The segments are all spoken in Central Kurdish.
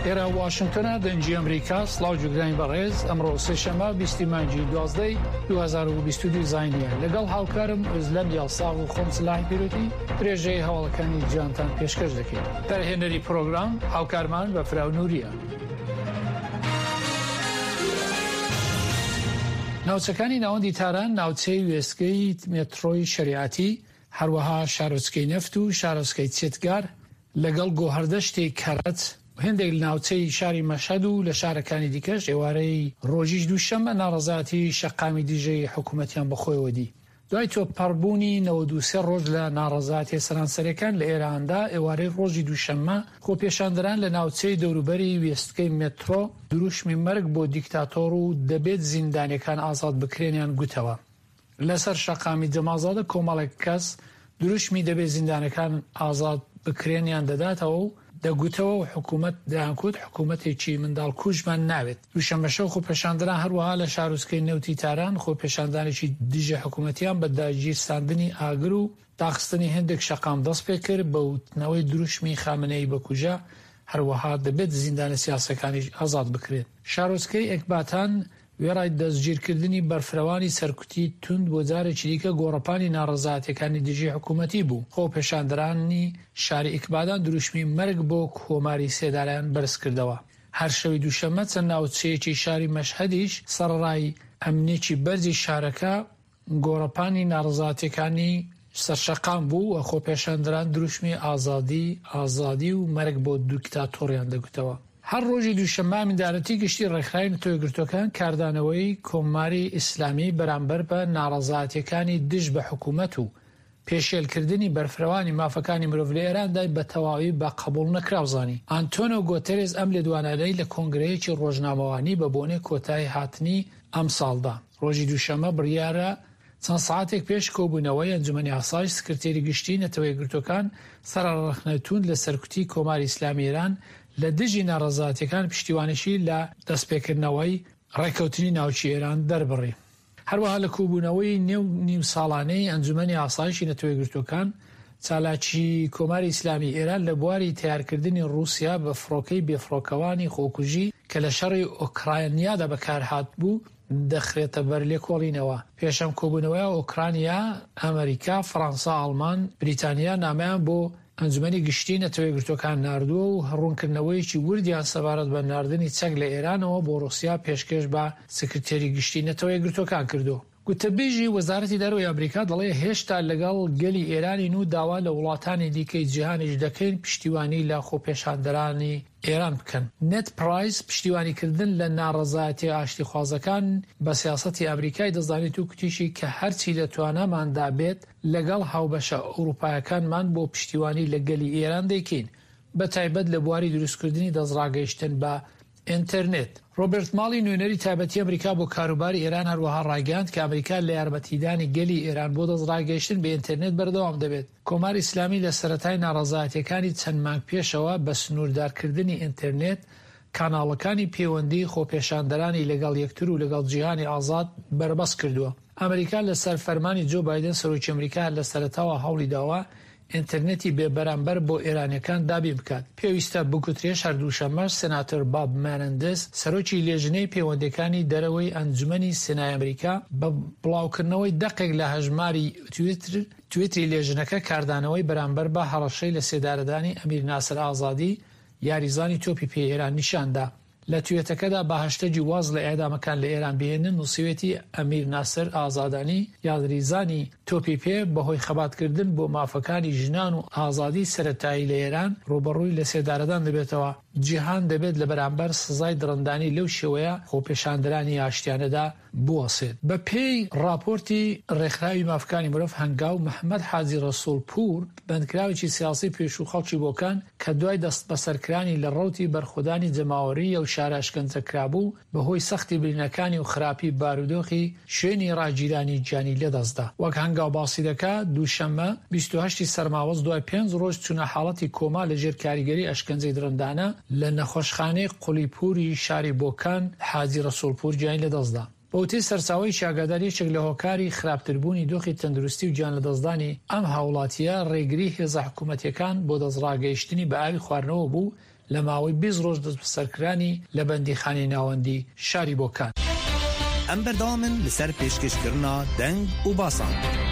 ئێرە واشنگتنە دەنجی ئەمریکا سڵاو جوگرانی بەڕێز ئەمڕۆ سێشەمە 20 مانگی 12 2022 زاینیە لەگەڵ هاوکارم ئۆزلەم یاساغ و خۆم سلاحی پیرۆتی درێژەی هەواڵەکانی جیانتان پێشکەش دەکەین. دەرهێنەری پرۆگرام هاوکارمان بە فراونوریە. ناوچەکانی ناوەندی تاران ناوچەی وێستگەی مێترۆی شریعەتی هەروەها شارۆچکەی نەفت و شارۆچکەی چێتگار لەگەڵ گۆهەردەشتی کەرەت هەندێک ناوچەی شاری مەشهەد و لە شارەکانی دیکەش ئێوارەی ڕۆژیش دووشەمە ناڕەزاتی شەقامی دیژەی حکوومەتیان بەخۆیەوە دی. دوای تۆپەڕبوونی 93 ڕۆژ لە ناڕەزاتی سەرانسەرەکان لە ئێراندا ئێوارەی ڕۆژی دووشەمە خۆپێشاندەران لە ناوچەی دەوروبەری وێستگەی مێترۆ دروشمی مەرگ بۆ دیکتاتۆر و دەبێت زیندانیەکان ئازاد بکرێنیان گوتەوە. لەسەر شەقامی جەمازادە کۆمەڵێک کەس دروشمی دەبێت زیندانەکان ئازاد بکرێنیان دەداتەوە و دەگوتەوە و حکوومەت دایانکوت حکوومەتێکی منداڵ کوژمان ناوێت. دووشەمەشە خۆپێشاندەران هەروەها لە شارۆچکەی نەوتی تاران خۆپێشاندانێکی دیژە حکوومەتیان بە داگیرساندنی ئاگر و داخستنی هەندێک شەقام دەست پێ کرد بە وتنەوەی دروشمی خامنەی بەکوژە هەروەها دەبێت زیندانە سیاسەکانی ئازاد بکرێت. شارۆچکەی ئەکباتان وێڕای دەستگیرکردنی بەرفرەوانی سەرکوتی تند بۆ جارێکی دیکە گۆڕەپانی ناڕەزایەتیەکانی دژی حکوومەتی بوو. خۆپێشاندەرانی شاری ئیکبادان دروشمی مەرگ بۆ کۆماری سێدارایان بەرز کردەوە. هەر شەوی دووشەمە چەند ناوچەیەکی شاری مەشهەدیش سەرڕای ئەمنێکی بەرزی شارەکە گۆڕەپانی ناڕەزایەتیەکانی سەرشەقام بوو و خۆپێشاندەران دروشمی ئازادی و مەرگ بۆ دیکتاتۆریان دەگوتەوە. هەر ڕۆژی دووشەمە میندارەتی گشتی ڕێکخراوی نەتەوەیەکگرتووەکان کاردانەوەی کۆماری ئیسلامی بەرامبەر بە ناڕەزایەتیەکانی دژ بە حکوومەت و پێشێلکردنی بەرفرەوانی مافەکانی مرۆڤ لە ئێراندا بە تەواوی بە قبوڵ نەکراوزانی. ئانتۆنیۆ گۆتێرێز ئەم لێدوانانەی لە کۆنگرەیەکی ڕۆژنامەوانی بە بۆنێ کۆتایی هاتنی ئەم ساڵدا ڕۆژی دووشەمە بڕیارە چەند ساعتێک پێش کۆبوونەوەی ئەنجومەنی ئاسایش سکرتێری گشتی نەتەوەیەکگرتووەکان سەرڕەخنەتون لە سەرکوتی کۆماری ئیسلامی ئێران لە دژی ناڕەزایەتیەکان پشتیوانیشی لە دەستپێکردنەوەی ڕێکەوتنی ناوچی ئێران دەربڕی. هەروەها لە کۆبوونەوەی نێو ساڵانەی ئەنجومەنی ئاسایشی نەتەوەیەکگرتووەکان چالاکی کۆماری ئیسلامی ئێران لە بواری تیارکردنی رووسیا بە فڕۆکەی بێفڕۆکەوانی خۆکوژی کە لە شەڕی ئۆکراینیادا بەکارهات بوو دەخرێتە بەر لێکۆڵینەوە. پێشەم کۆبوونەوەی ئۆکرانیا، ئەمریکا، فەڕەنسا، ئەڵمان، بریتانیا نامەیان بۆ ئەنجومەنی گشتی نەتەوەیەکگرتووەکان ناردووە و هەڕوونکردنەوەیکی وردیان سەبارەت بە ناردنی چەک لە ئێرانەوە بۆ رووسیا پێشکەش بە سکرتێری گشتی نەتەوەیەکگرتووەکان کردو. گوتەبێژی وەزارەتی دەرەوەی ئەمریکا دەڵێ هێشتا لەگەڵ گەلی ئێرانین و داوا لە وڵاتانی دیکەی جیهانیش دەکەین پشتیوانی لە خۆپێشاندەرانی ئێران بکەن. نێت پرایس پشتیوانیکردن لە ناڕەزایەتی ئاشتیخوازەکان بە سیاسەتی ئەمریکای دەزانێت و کوتیشی کە هەرچی لە تواناماندا بێت لەگەڵ هاوبەشە ئەوروپایەکانمان بۆ پشتیوانی لە گەلی ئێران دەیکەین بە تایبەت لە بواری دروستکردنی دەستڕاگەیشتن بە ئینتەرنێت. ڕۆبرت ماڵی نوێنەری تایبەتی ئەمریکا بۆ کاروباری ئێران هەروەها ڕاگەیاند کە ئەمریکا لە یارمەتیدانی گەلی ئێران بۆ دەستڕاگەیشتن بە ئینتەرنێت بەردەوام دەبێت. کۆماری ئیسلامی لە سەرەتای ناڕەزایەتیەکانی چەند مانگ پێشەوە بە سنووردارکردنی ئینتەرنێت کاناڵەکانی پەیوەندی خۆپێشاندەرانی لەگەڵ یەکتر و لەگەڵ جیهانی ئازاد بەربەست کردووە. ئەمریکا لە سەر فەرمانی جو بایدن سەرۆکی ئەمریکا لە سەرەتاوە هەوڵی داوە ئینتەرنێتی بێبەرامبەر بۆ ئێرانیەکان دابین بکات. پێویستە بگوترێش هەردووشەمەش سێناتۆر باب مانندز سەرۆکی لێژنەی پەیوەندیەکانی دەرەوەی ئەنجومەنی سێنای ئەمریکا بە بڵاوکردنەوەی دەقێک لە هەژماری تویتری لێژنەکە کاردانەوەی بەرامبەر بە هەڕەشەی لە سێدارەدانی ئەمیر ناسر ئازادی یاریزانی تۆپی پێ ئێران نیشاندا. لە توێتەکەدا بە هەشتەجی واز لە ئێدامەکان لە ئێران بهێنن نووسیوێتی ئەمیر ناسر ئازادانی یاریزانی تۆپی پێ بەهۆی خەباتکردن بۆ مافەکانی ژنان و ئازادی سەرەتایی لە ئێران ڕوبەڕووی لە سێدارەدان دەبێتەوە. جیهان دەبێت لە بەرامبەر سزای درەندانی لەو شێوەیە خۆپێشاندەرانی ئاشتیانەدا بوەسێت. بە پێی راپۆرتی ڕێکخراوی مافەکانی مرۆڤ هەنگاو محەممەد حاجی ڕەسوولپور بەندکراوێکی سیاسی پێش و خەڵکی بۆکان کە دوای دەست بەسەرکرانی لە ڕەوتی بەرخودانی جەماوەری و شارە ئەشکەنجەکرابوو بەهۆی سەختی برینەکانی و خراپی بارودۆخی شوێنی ڕاگیرانی گیانی لێدەستدا. وەک هەنگاو باسی دەکا دووشەمە 28 سەرماوەز دوای 5 ڕۆژ چوونە حاڵەتی کۆما لە ژێر کاریگەری ئەشکەنجەی درەندانە لە نەخۆشخانەی قولیپوری شاری بۆکان حاجی ڕەسوولپور گیانی لێدەستدا. بەوتەی سەرچاوەی شاگاداریەکێک لە هۆکاری خراپتربوونی دۆخی تەندروستی و گیان لەدەستدانی ئەم هاوڵاتیە ڕێگری هێزە حکوومەتیەکان بۆ دەستڕاگەیشتنی بە ئاوی خواردنەوە بوو لە ماوەی 20 ڕۆژ دەست بەسەرکرانی لە بەندیخانەی ناوەندی شاری بۆکان. ئەم بەردەوامن لەسەر پێشکەشکردنا دەنگ و باسان.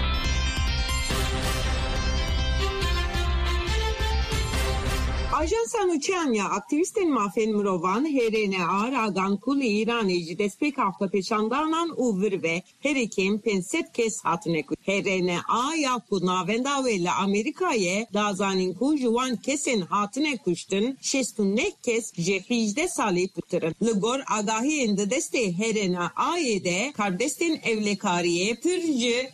Ajansa Nûçeyaniya aktivistên mafên mirovan herêne a ragan li Îranê ji destpêka xwepeşandanan û vir ve herêkên 500 kes hatine kuştin. Herêne a ya ku navenda wê li Amerîkayê dazanîn ku ji wan kesên hatine kuştin 69 kes ji 18 salî pûtirin. Li gor agahiyên di destê herêne ayê de kardestên evlekariyê pir ji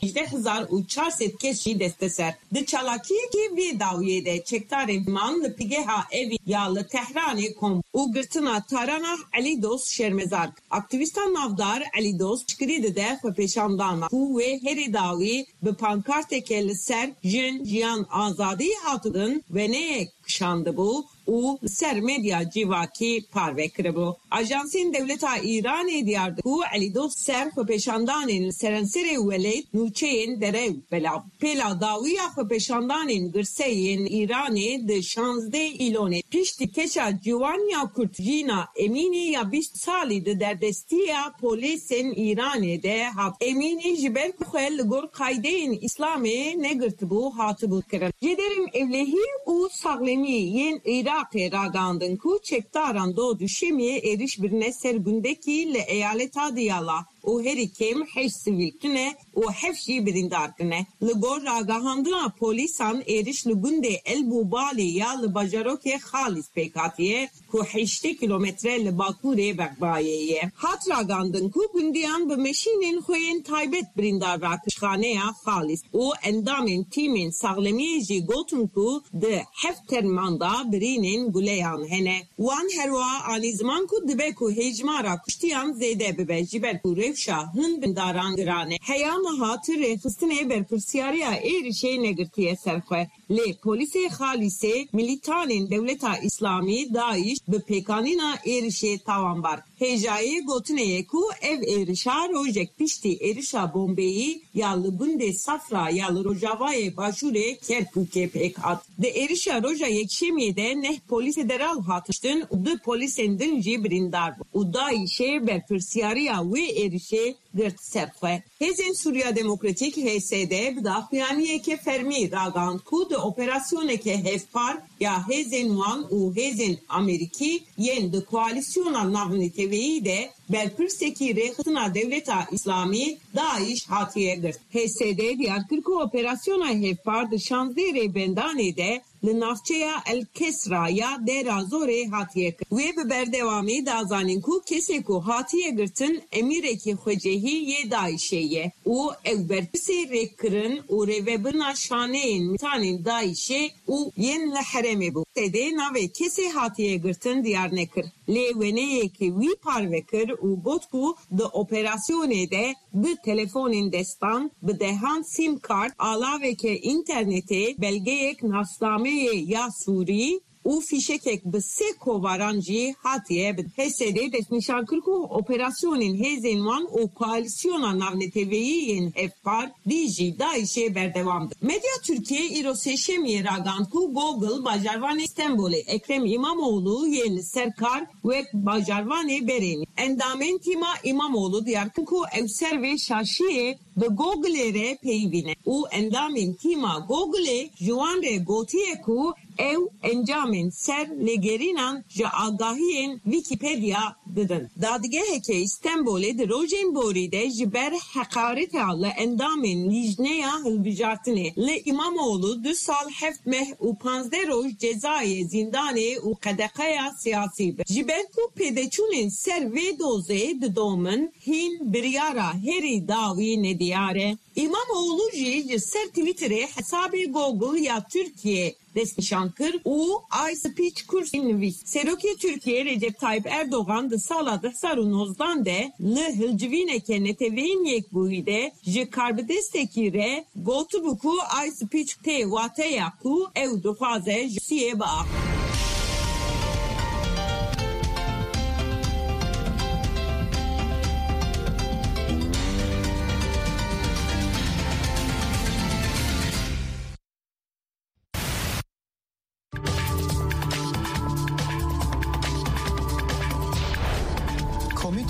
18,400 kes jî desteser. Di çalakiyekê vê dawiyê de çekdarên man li pîgeha evî ya li Tehranê kom û girtina Tarana Elî Dost şermezar. Aktivistan navdar Elî Dost şikirî dide xwepeşandana ku wê herî dawî bi pankarteke li ser jin jiyan azadî hatibin ve neyek kişandibû û ser medya civakî parve kiribû. Ajansên Devleta Îranê diyar dike ku Elî Dost ser xwepeşandanên li serenserê welêt nûçeyên derew belav. Pêla dawiya xwepeşandanên girseyên Îranê di 16 îlonê piştî keşa ciwaniya Kurtjîna Emînî ya 20 salî di derdestiya polîsên Îranê de hat. Emînî ji ber ku xwe li gor qaydeyên İslamê negirtibû hatibû kirin. Ji derên evlehî û saxlemî yên Iraqê ragandin ku çekdaran do düşemiye eriş birine sergundekî li eyaleta diyala û herî kêm 8 sivîl tune û 7 jî birîndar tune. Li gor ragahandina polîsan êriş li gundê Elbûbalê ya li bajarokê Xalîs pêk hatiye ku 8 kilometre li bakurê Bexbayê ye. Hat ragandin ku gundiyan bi meşînên xwe yên taybet birîndar rakişxaneya Xalîs û endamên tîmên saxlemiyê jî gotin ku di 7 termanda birînên guleyan hene. Wan herwa anî ziman ku dibe ku hejmara kuştiyan zêde bibe ji ber ku rewşa hin bindaran girane. Heya meha tirê xistinê berpirsyariya êrişê negirtiye serxwe. Lê polîsê Xalîsê militanên Devleta İslamî Daeş bi pêkanîna êrişê tawanbar. Hêjayê gotineye ku ev êrişa rojek piştî êrişa bombeyî ya li gundê Safra ya li Rojavayê başûrê Kerkûkê pêk hat. Di êrişa roja yekşemiyê de neh polîs federal hatiştin û du polîsên din jî birîndar bû û Daişê berpirsyariya wê êrişê girt serxwe. Hêzên Sûriya Demokratîk (HSD) bi daxuyaniyeke fermî ragand ku di operasyoneke hevpar ya hêzên wan û hêzên Amerîkî yên di koalîsyona navneteviyî de berpirsekî rêxistina Devleta İslamî Daeş hatiye girt. HSD diyar kir ku operasyona hevpar di 16 rêbendanê de li navçeya El Kesra ya Dera Zorê hatiye kir. Wê bi berdewamî dazanîn ku kesê ku hatiye girtin emîrekî xwecehî yê Daişê ye û ew berpirsê rêkirin û rêvebirina şaneyên militanên Daişê û yên li herêmê bû. Sedê navê kesê hatiye girtin diyar nekir. Lê weneyekî wî parve kir û got ku di operasyonê de bi telefonên destan bi dehan sim kart alaveke internetê belgeyek nasnameyê ya Sûrî û fîşekek bi 3 kovaran jî hatiye bi HSD destnîşan kir ku operasyonên hêzên wan û koalîsyona navneteviyên hevpar dî jî Daişê berdewamdir. Medya Türkiye îro sêşemiyê ragand ku Google bajarvanê Stenbolê Ekrem İmamoğlu yên li ser kar wek bajarvanê berênî. Endamên tîma İmamoğlu diyar kir ku ew ser vê şaşiyê bi Google'ê re peyivîne û endamên tîma Google'ê ji wan re gotiye ku ew encamên ser lêgerînan ji agahiyên Wikipedia didin. Dadgeheke İstenbolê di rojên borî de ji ber heqareta li endamên lijneya hilbijartinê li İmamoğlu 2 sal 7 meh û 15 roj cezayê zindanê û qedeqeya siyasî bir. Ji ber ku pêdeçûnên ser vê dozê didomin hîn biryara herî dawî nediyare. İmamoğlu jî ser Twitter'ê hesabê Google ya Türkiye destnîşan kir û iSpeech kursî nivîs. Serokê Türkiye Recep Tayyip Erdoğan di sala 2019 de li hilcivîneke neteweyîn yekbûyî de ji karbidestekî re gotibû ku iSpeech tê wateya ku ew dixwaze ji Sûriyê biax.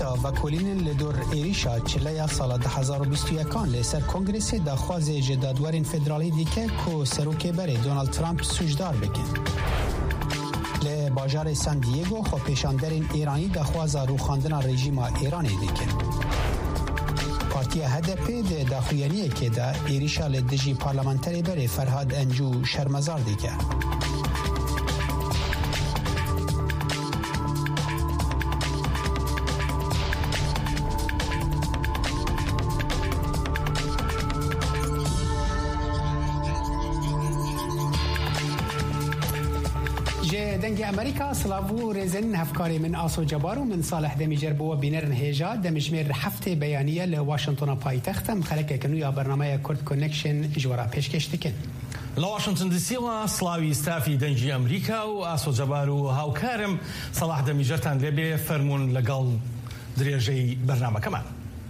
کمیتا وکولین لدور ایریشا چلیا سال 2021 لسر کنگرس دخواز جدادورین فدرالی دیکه کو سروک بره دونالد ترامپ سوجدار بکن. ل باجار سان دیگو خو پیشاندرین ایرانی دخواز روخاندن رژیم ایرانی دیکه. پارتی HDP ده داخویانیه که ده ایریشا لدجی پارلمانتری بره فرهاد انجو شرمزار دیکه. دنگ امریکا سلاوو رزن هفکاری من آسو جبارو من صالح دمیجر بو بینرن هیجا دمجمیر هفته بیانیه لواشنطن پایتختم خلک کنویا برنامه کرد کونکشن جورا پیشکش دکن. لواشنطن دي سي سلاوي ستافي دنجي امريكا واسو جبارو هاوكارم صلاح دميجرتان لبي فرمون لقل دريجي برنامه كمان.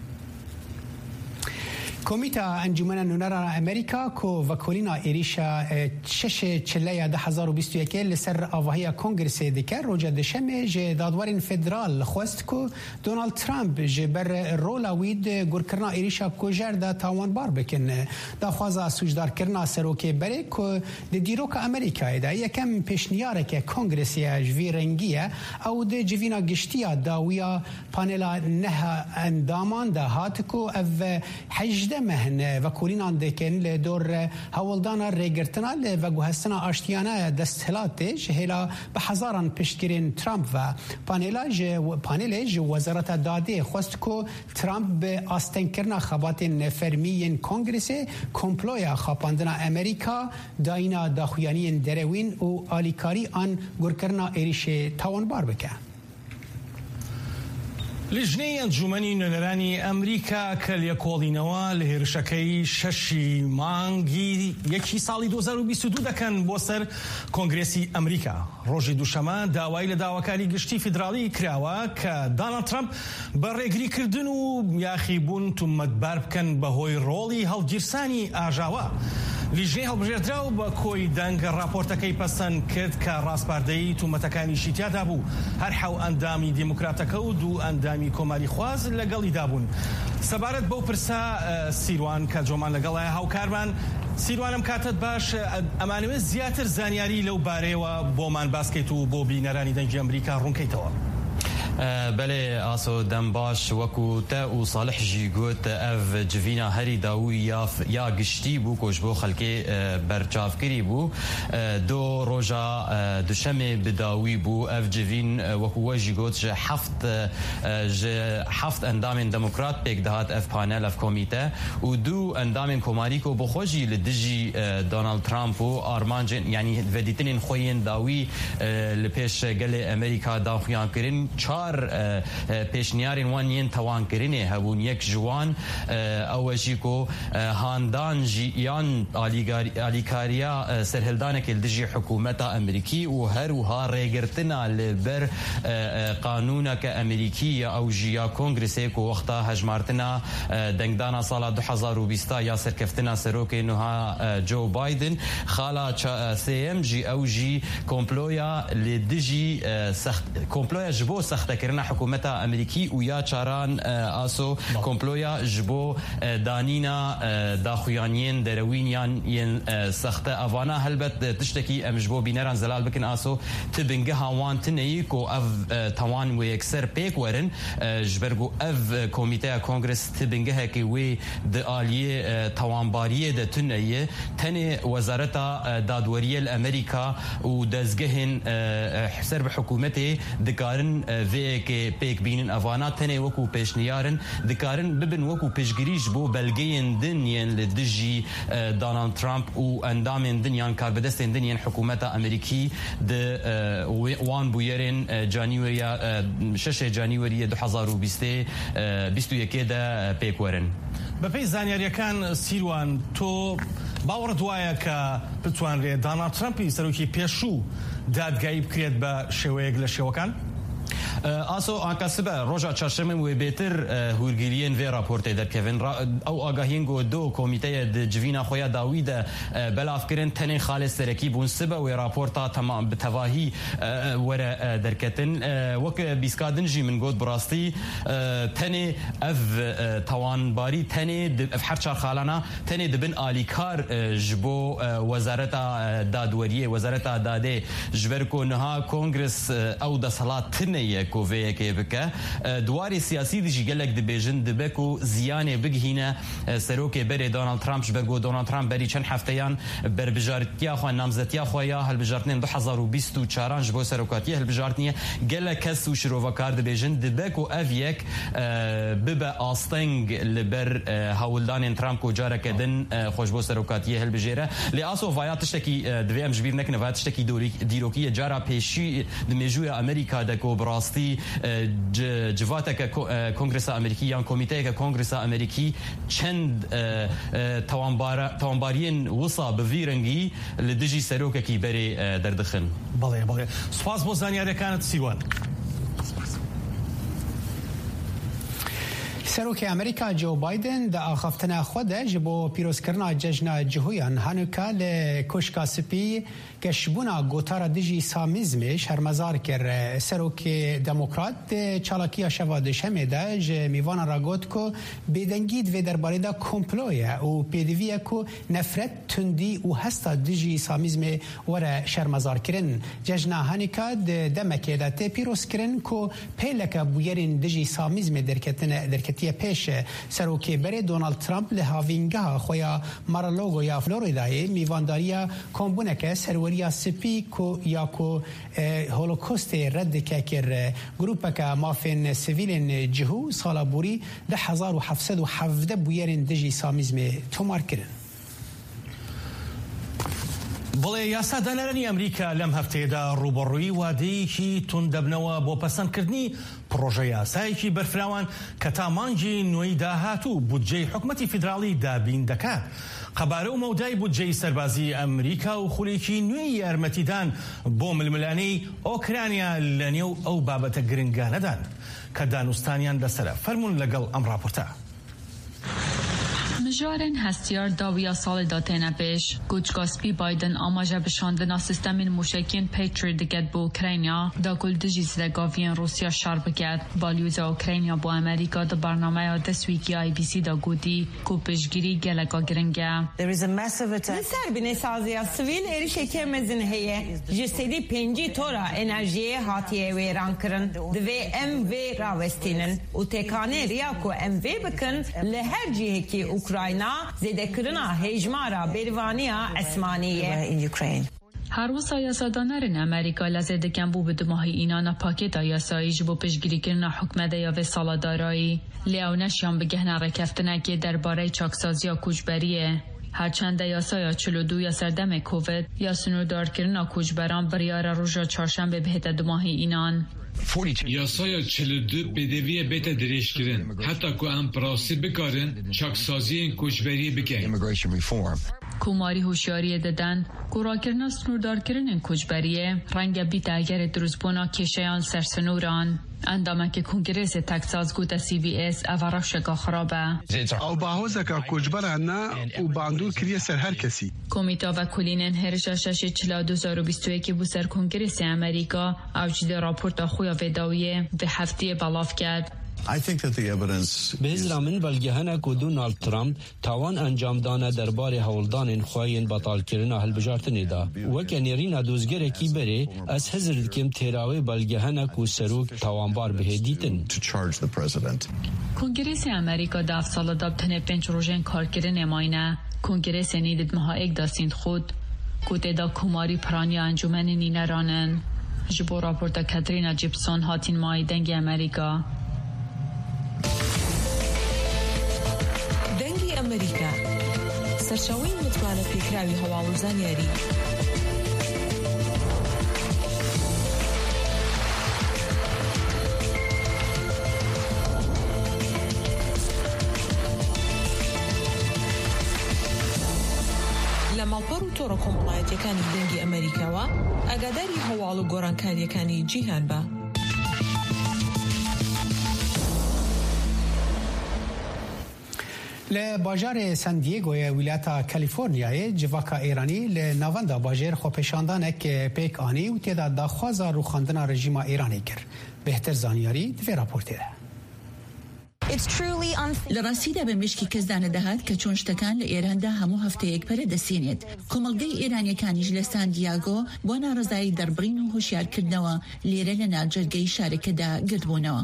کمیتا انجمن نونرا امریکا کو وکولینا ایریشا شش چلیا 2021 لسر آواهی کنگرس دیکر روز دشمه ج دادوارین فدرال خواست کو دونالد ترامپ ج بر رولا وید گورکرنا ایریشا کوجر دا تاوان بار بکن دا خوازا سوجدار کرنا سروک بره کو د دیروک امریکا دا یکم پیشنیاره که کنگرسی جوی رنگیه او د جوینا گشتیا داویا پانلا نه اندامان دا هات کو او حجده مهن وکولینان دکن لدور هولدانا ریگرتنا لوگوهستنا آشتیانه دستهلاتش هلا به هزاران پشتگیرین ترامپ و پانیلج وزارت داده خواست که ترامپ به آستن کرنا خبات فرمیین کنگرس کمپلویا خاپاندنا امریکا داینا داخویانین دروین و آلیکاری آن گرکرنا ایریش تاوان بار بکه. لجنەی ئەنجومەنی نوێنەرانی ئەمریکا کە لێکۆڵینەوە لە هێرشەکەی شەشی مانگی یەکی ساڵی 2022 دەکەن بۆ سەر کۆنگرێسی ئەمریکا. ڕۆژی دووشەمە داوای لە داواکاری گشتی فیدراڵی کراوە کە دانالد ترامپ بە ڕێگریکردن و یاخیبوون تومەتبار بکەن بەهۆی ڕۆڵی هەڵگیرسانی ئاژاوە. لیژنەی هەڵبژێردراو بە کۆی دەنگ راپۆرتەکەی پەسەند کرد کە ڕاستپاردەیی تومەتەکانیشی تیادا بوو. هەر حەو ئەندامی دیموکراتەکە و دوو ئەندامی کۆماری خواز لەگەڵیدا بوون. سەبارەت بەو پرسە سیروان کە جۆمان لەگەڵایە هاوکارمان سیروانم کاتت باش ئەمانەوێت زیاتر زانیاری لەو بارەیەوە بۆمان باسکەیت و بۆ بینەرانی دەنگی ئەمریکا ڕوونکەیتەوە. بله آسو دم باش وکو تا و صالح جی گوت اف جوینا هری داوی یا گشتی بو کوش بو خلکی برچافکری بو دو روزا دوشمه بداوی بو اف جوین وکو جی گوت هفت اندام دموکرات پیک دهات اف پانل اف کمیته و دو اندام کماریکو بخوجی لدجی دونالد ترامپ و آرمانجن یعنی ودیتنین خوین داوی لپیش گل امریکا داخیان کرین پیشنیارین وانین توان کرینه هبون یک جوان اوجی کو هاندان جیان آلیکاریا سرهلدانه که لدجی حکومت امریکی و هر وها ریگرتنا لبر قانون که امریکی او جیا کنگرسی کو وقتا هجمارتنا دنگدانا سال 2020 یا سرکفتنا سروک نوها جو بایدن خالا سیم جی او جی کمپلویا لدجی سخت کمپلویا جبو سخت کرنا حکومت امریکی و یا چاران آسو کمپلویا جبو دانینا داخویانین دروینیان ین سخت اوانا هلبت تشتکی امجبو بینران زلال بکن آسو تبنگه هاوان تنهی کو اف توان و یکسر پیک ورن جبرگو اف کمیته کنگرس تبنگه که وی د آلیه توانباریه د تنهی تنه وزارت دادوریه الامریکا و دزگهن حسر بحکومته دکارن وی که پیک بینن افانات تنه وکو پیشنیارن دکارن ببن وکو پیشگریش بو بلگین دنیان لدجی دونالد ترامپ و اندامین دنیان کاربدستین دنیان حکومت امریکی د وان بویرین جانیوریا 6 جانیوری 2021 ده پیک ورن بەپێی زانیاریەکان سیروان تۆ باوەڕت وایە کە بتوانرێت دانالد ترامپی سەرۆکی پێشوو دادگایی بکرێت بە شێوەیەک لە شێوەکان؟ آسو آنکاسبه روژا چهارشنبه و بهتر هورگیرین و راپورت در کهون او آگاهین گو دو کمیته جوینا خویا داوید بلاف کرن تنه خالص سرکی بون سبه و راپورتا تمام بتواهی ور درکتن وک بیسکادنجی من گود براستی تنه اف توانباری تنه اف حرچار خالنا تنه دبن آلیکار جبو وزارت دادوریه وزارت داده جبرکو نها کنگرس او د صلات تنه کووی کې بکه دواري سیاسي دي جګلک د بیژن د بکو زیانه بگهینه سروکه بری دونالد ترامپ جبرگو دونالد ترامپ بری چند هفتهان بر بجارتیا خو نامزدیا خو یا هل بجارتن 2024 جبو سروکاتی هل بجارتنی گله کس و شروع د بیژن د بکو اویک ببا آستنگ لبر هولدان ترامپ کو جاره کدن خوشبو سروکاتی هل بجره لاسو وایاتش کی دویم جبیر نکنه وایاتش کی دیروکی جاره پیشی د میجو امریکا د کو براستی جواتک کنگرس امریکی یا کمیته کنگرس امریکی چند توانبارین وصا بویرنگی لدجی سروک کی بری دردخن بله سپاس بو زانیاری کانت سیوان سروک امریکا جو بایدن د اخفتنا خوده جبو پیروزکرنا جشن جهویان هانوکا لکشکا سپی کشبونا گوتارا دیجی سامیزم شرمزار کر سروک دموکرات چالاکیا شواد شمه ده ج میوان راگوت کو بیدنگید و درباره ده کمپلویه و پیدویه کو نفرت تندی و هستا دیجی سامیزم وره شرمزار کرن جشن هانوکا دمکه ده تی پیروز کرن کو پیلک بویرین دیجی سامیزم درکتی پیش سروکی بره دونالد ترامپ له هاوینگا خویا مارالوگو یا فلوریدای میوانداریا کمبونک سروریا سپی کو یا کو هولوکوست رد ککر گروپک مافین سیویلین جهو سالابوری 1717 بویرین دجی سامیزم تومار کرن بڵێ یاسادانەرانی ئەمریکا لەم هەفتەیەدا ڕوبەڕووی وادەیەکی توندەبنەوە بۆ پەسەندکردنی پرۆژە یاسایەکی بەرفراوان کە تا مانگی نوێی داهاتوو بودجەی حکومەتی فیدراڵی دابین دەکات. قەبارە و مەودای بودجەی سەربازی ئەمریکا و خولێکی نوێی یارمەتیدان بۆ ململانەی ئۆکرانیا لە نێو ئەو بابەتە گرنگانەدان کە دانوستانیان لەسرە. فەرمونون لەگەڵ ئەم راپۆرتە. مجارن هستیار داویا سال داتینه پیش گوچگاسپی بایدن آماجه بشاندن سیستمین موشکین پیتری دگت با اوکراینیا دا کل دجی زدگاوین روسیا شر بگد بالیوز اوکراینیا با امریکا دا برنامه دسویکی آی بی سی دا گودی کو پشگیری گلگا گرنگه نسر بینه سازی سویل ایریشکی مزین هیه جسدی پنجی تورا انرژی هاتیه ویران کرن دوی ام وی راوستینن و تکانه ریا کو ام وی بکن لهر جیه کی اوکراینیا زدکرنا هجمارا بریوانیا اسمانیه هر وسا یاسادانرین امریکا لزده کم بو بدماهی اینانا پاکت یاسایی جبو پشگیری کرنا حکمده یا و سالادارایی لیاونشیان بگهن رکفتنه که درباره چاکسازی یا کوچبریه هرچند یاسای 42 یا سردم کووید یا سنوردار کرنا کوچبران بریار روژا چهارشنبه بهت دماهی اینان یاسای 42 بدویه بیت دریش کرن حتی که هم پراسی بکارن چاکسازی کوچبری بکن کوماری هوشیاری دادن گورا کرنا سنوردار کرن کوچبریه رنگ بیت اگر دروزبونا کشیان سرسنوران اندامه که کنگرس تکساس گوتا سی بی اس اوراشگا خرابه او باهوزکا کوچبرانه و باندور کریه سر هر کسی کمیتا و کلینن هرشا 6/4/2021 که بو سر کنگرس امریکا اوجد راپورتا خویا وداویه و هفته بلاف کرد. به من بلگهنه که دونالد ترامپ توان انجام دانه درباره هولدان خواهین بطال کرنا هلبجارتنی دا وکه نیرین دوزگره کی بره از حضر دکم تیراوی بلگهنه که سروک توانبار به دیتن کنگرس امریکا دف سال داب تنه 5 روزن کار کرده نماینه کنگرس نیدد مها ایک داستین خود گوته دا کماری پرانی انجمن نینه رانن جبو راپورتا کاترینا جیپسون هاتین مای دنگ امریکا دەنگی ئەمریکا سەرچاوەی متمانە پێکراوی هەواڵ و زانیاری لە ماڵپەڕ و تۆڕە کۆمەڵایەتیەکانی دەنگی ئەمریکاوە ئاگاداری هەواڵ و گۆڕانکاریەکانی جیهان بە ل باجار سان دیگو ولایت کالیفرنیا جواکا ایرانی ل ناوندا باجر خو پیشاندانک پیک آنی و تیدا داخواز رو خواندن رژیم ایرانی کرد. بهتر زانیاری دوی راپورته. لراسیدا بمشکی کەسدانە دەهات کە چۆن شتەکان لە ئێراندا هەموو هەفتەیەک پەرە دەسێنێت. کۆمەڵگەی ئێرانیەکانیش لە ساندیاگۆ بۆ ناڕزایی دەربڕین و هوشیارکردنەوە لێرە لە ناوجەرگەی شارەکەدا گرتبوونەوە.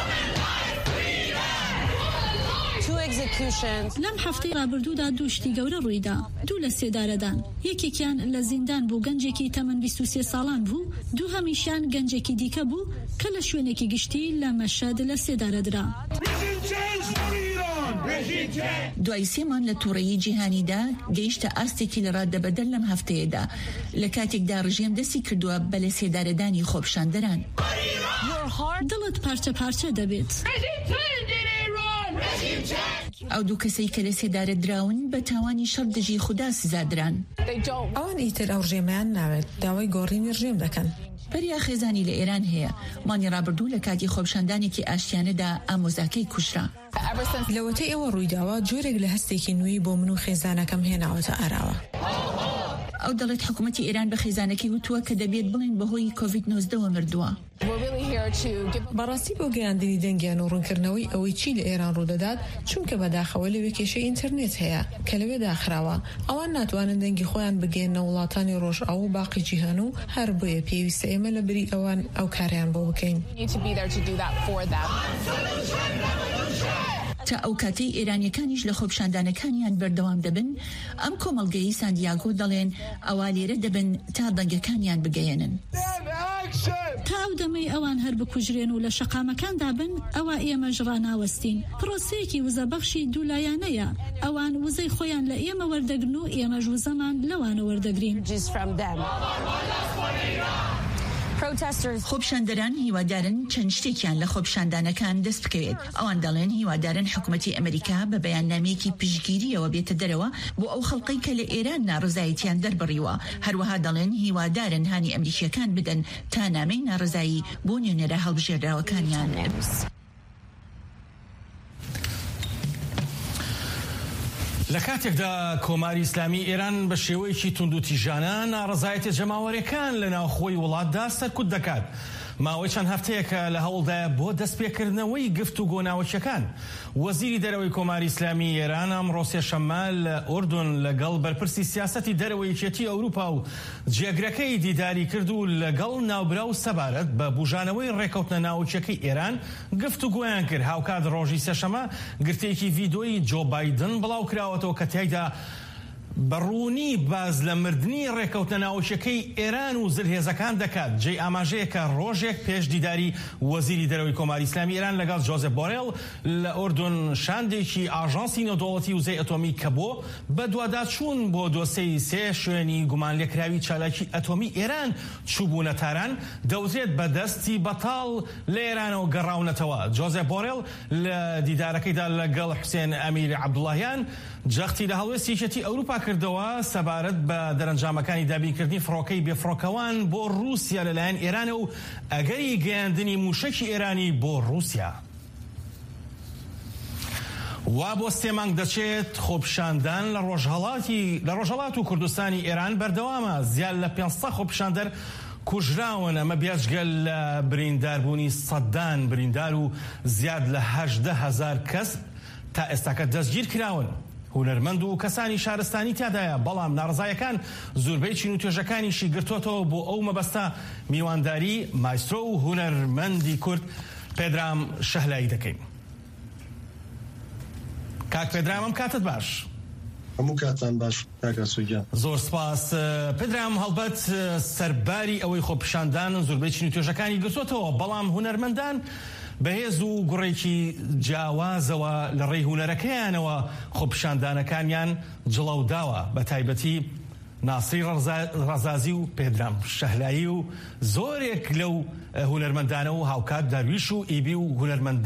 لەم هەفتەی ڕابردوودا دوو شتی گەورە ڕوویدا. دوو لە سێدارەدان. یەکێکیان لە زیندان بوو گەنجێکی تەمەن 23 ساڵان بوو، دوو هەمیشیان گەنجێکی دیکە بوو کە لە شوێنێکی گشتی لە مەشەد لە سێدارەدرا. دوای سێمان لە تووڕەیی جیهانیدا گەیشتە ئاستێکی لە ڕاددەبەدەر لەم هەفتەیەدا لە کاتێکدا ڕژێم دەستی کردووە بە لە سێدارەدانی خۆپیشاندەران. دڵت پارچە پارچە دەبێت. ئەو دوو کەسەی کە لە سێدارە دراون بە تاوانی شەڕ دژی خوددا سزادران. ئەوان ئیتر ئەو ڕژێمەیان ناوێت داوای گۆڕینی ڕژێم دەکەن. پەریا خێزانی لە ئێران هەیە. مانی ڕابردوو لە کاتی خۆپیشاندانێکی ئاشتیانەدا ئامۆزاکەی کوشرا. لەوەتەی ئەوە ڕوویداوە جۆرێک لە هەستێکی نوێی بۆ من و خێزانەکەم هێناوەتە ئاراوە. ئەو دەڵێت حکوومەتی ئێران بە خێزانەکەی وتووە کە دەبێت بڵین بەهۆی کۆڤید-19 مردووە. بەڕاستی بۆ گەیاندنی دەنگیان و ڕوونکردنەوەی ئەوەی چی لە ئێران ڕوودەدات چونکە بەداخەوە لەوێ کێشەی ئینتەرنێت هەیە کە لەوێ داخراوە. ئەوان ناتوانن دەنگی خۆیان بگەێنە وڵاتانی ڕۆژئاو و باقی جیهان و هەر بۆیە پێویستە ئێمە لە بری ئەوان ئەو کاریان بۆ بکەین. تا ئەو کاتەی ئێرانیەکانیش لە خۆپیشاندانەکانیان بەردەوام دەبن، ئەم کۆمەڵگەی ساندیاگۆ دەڵێن ئەوا لێرە دەبن تا دەنگەکانیان بگەێنن. تا ئەو دەمەی ئەوان هەر بکوژرێن و لە شەقامەکاندا بن ئەوە ئێمەش ڕاناوەستین. پرۆسەیەکی وزەبەخشی دوولایانەیە. ئەوان وزەی خۆیان لە ئێمە وەردەگرن و ئێمەش وزەمان لەوانە وەردەگرین. خۆپیشاندەران هیوادارن چەند شتێکیان لە خۆپیشاندانەکان دەست بکەوێت. ئەوان دەڵێن هیوادارن حکوومەتی ئەمریکا بە بەیاننامەیەکی پشتگیریەوە بێتە دەرەوە بۆ ئەو خەڵقەی کە لە ئێران ناڕزایەتیان دەربڕیوە. هەروەها دەڵێن هیوادارن هانی ئەمریکیەکان بدەن تا نامەی ناڕزایی بۆ نوێنەرە هەڵبژێردراوەکانیان بنووس. لە کاتێکدا کۆماری ئیسلامی ئێران بە شێوەیەکی توندوتیژانە ناڕزایەتی جەماوەریەکان لە ناوخۆی وڵاتدا سەرکوت دەکات. ماوەی چەند هەفتەیەکە لە هەوڵدایە بۆ دەستپێکردنەوەی گفتوگۆ ناوچەکان. وەزیری دەرەوەی کۆماری ئیسلامی ئێران ئەمڕۆ سێشەممە لە ئوردون لەگەڵ بەرپرسی سیاسەتی دەرەوەی یەکێتی ئەوروپا و جێگرەکەی دیداری کرد و لەگەڵ ناوبرا و سەبارەت بە بوژانەوەی ڕێکەوتنە ناوچەکەی ئێران گفتوگۆیان کرد. هاوکات ڕۆژی سێشەممە گرتەیەکی ڤیدۆی جۆ بایدن بڵاو کراوەتەوە کە تیایدا بەڕوونی باز لە مردنی ڕێکەوتنە ناوچەکەی ئێران و زلهێزەکان دەکات. جێی ئاماژەیەکە ڕۆژێک پێش دیداری وەزیری دەرەوەی کۆماری ئیسلامی ئێران لەگەڵ جۆزێف بۆرێڵ لە ئوردون شاندێکی ئاژانسی نێودەوڵەتی وزەی ئەتۆمی کە بۆ بە دوواداچوون بۆ دۆسەی سێ شوێنی گومان لێکراوی چالاکی ئەتۆمی ئێران چوبوونە تاران دەوترێت بە دەستی بەتاڵ لە ئێرانەوە گەڕاونەتەوە. جۆزێف بۆرێڵ لە دیدارەکەیدا لەگەڵ حوسێن ئەمیری عەبدوڵڵاهیان جەختی لە هەڵوێستی یەکێتی ئەوروپا کردەوە سەبارەت بە دەرەنجامەکانی دابینکردنی فڕۆکەی بێفڕۆکەوان بۆ رووسیا لەلایەن ئێرانە و ئەگەری گەیاندنی موشەکی ئێرانی بۆ رووسیا. وا بۆ سێ مانگ دەچێت خۆپیشاندان لە ڕۆژهەڵات و کوردستانی ئێران بەردەوامە. زیاد لە 500 خۆپیشاندەر کوژراون. ئەمە بیاجگەل لە برینداربوونی سەدان بریندار و زیاد لە 18,000 کەس تا ئێستاکە دەستگیر کراون. هونەرمەند و کەسانی شارستانی تیادایە، بەڵام ناڕزایەکان زۆربەی چین و توێژەکانیشی گرتوۆتەوە بۆ ئەو مەبەستە میوانداری مایسترۆ و هونەرمەندی کورد پێدرام شەهلایی دەکەین. کاک پێدرام ئەم کاتت باش. هەموو کاتان باش کاکە سوگیان. زۆر سپاس پێدرام. هەڵبەت سەرباری ئەوەی خۆپیشاندان زۆربەی چین و توێژەکانی گرتوۆتەوە، بەڵام هونەرمەندان بەهێز و گوڕێکی جیاوازەوە لە ڕێی هونەرەکەیانەوە خۆپیشاندانەکانیان جڵەوداوە، بە تایبەتی ناسری ڕەزازی و پێدرام شەهلایی و زۆرێک لەو هونەرمەندانە و هاوکات دارویش و ئیبی و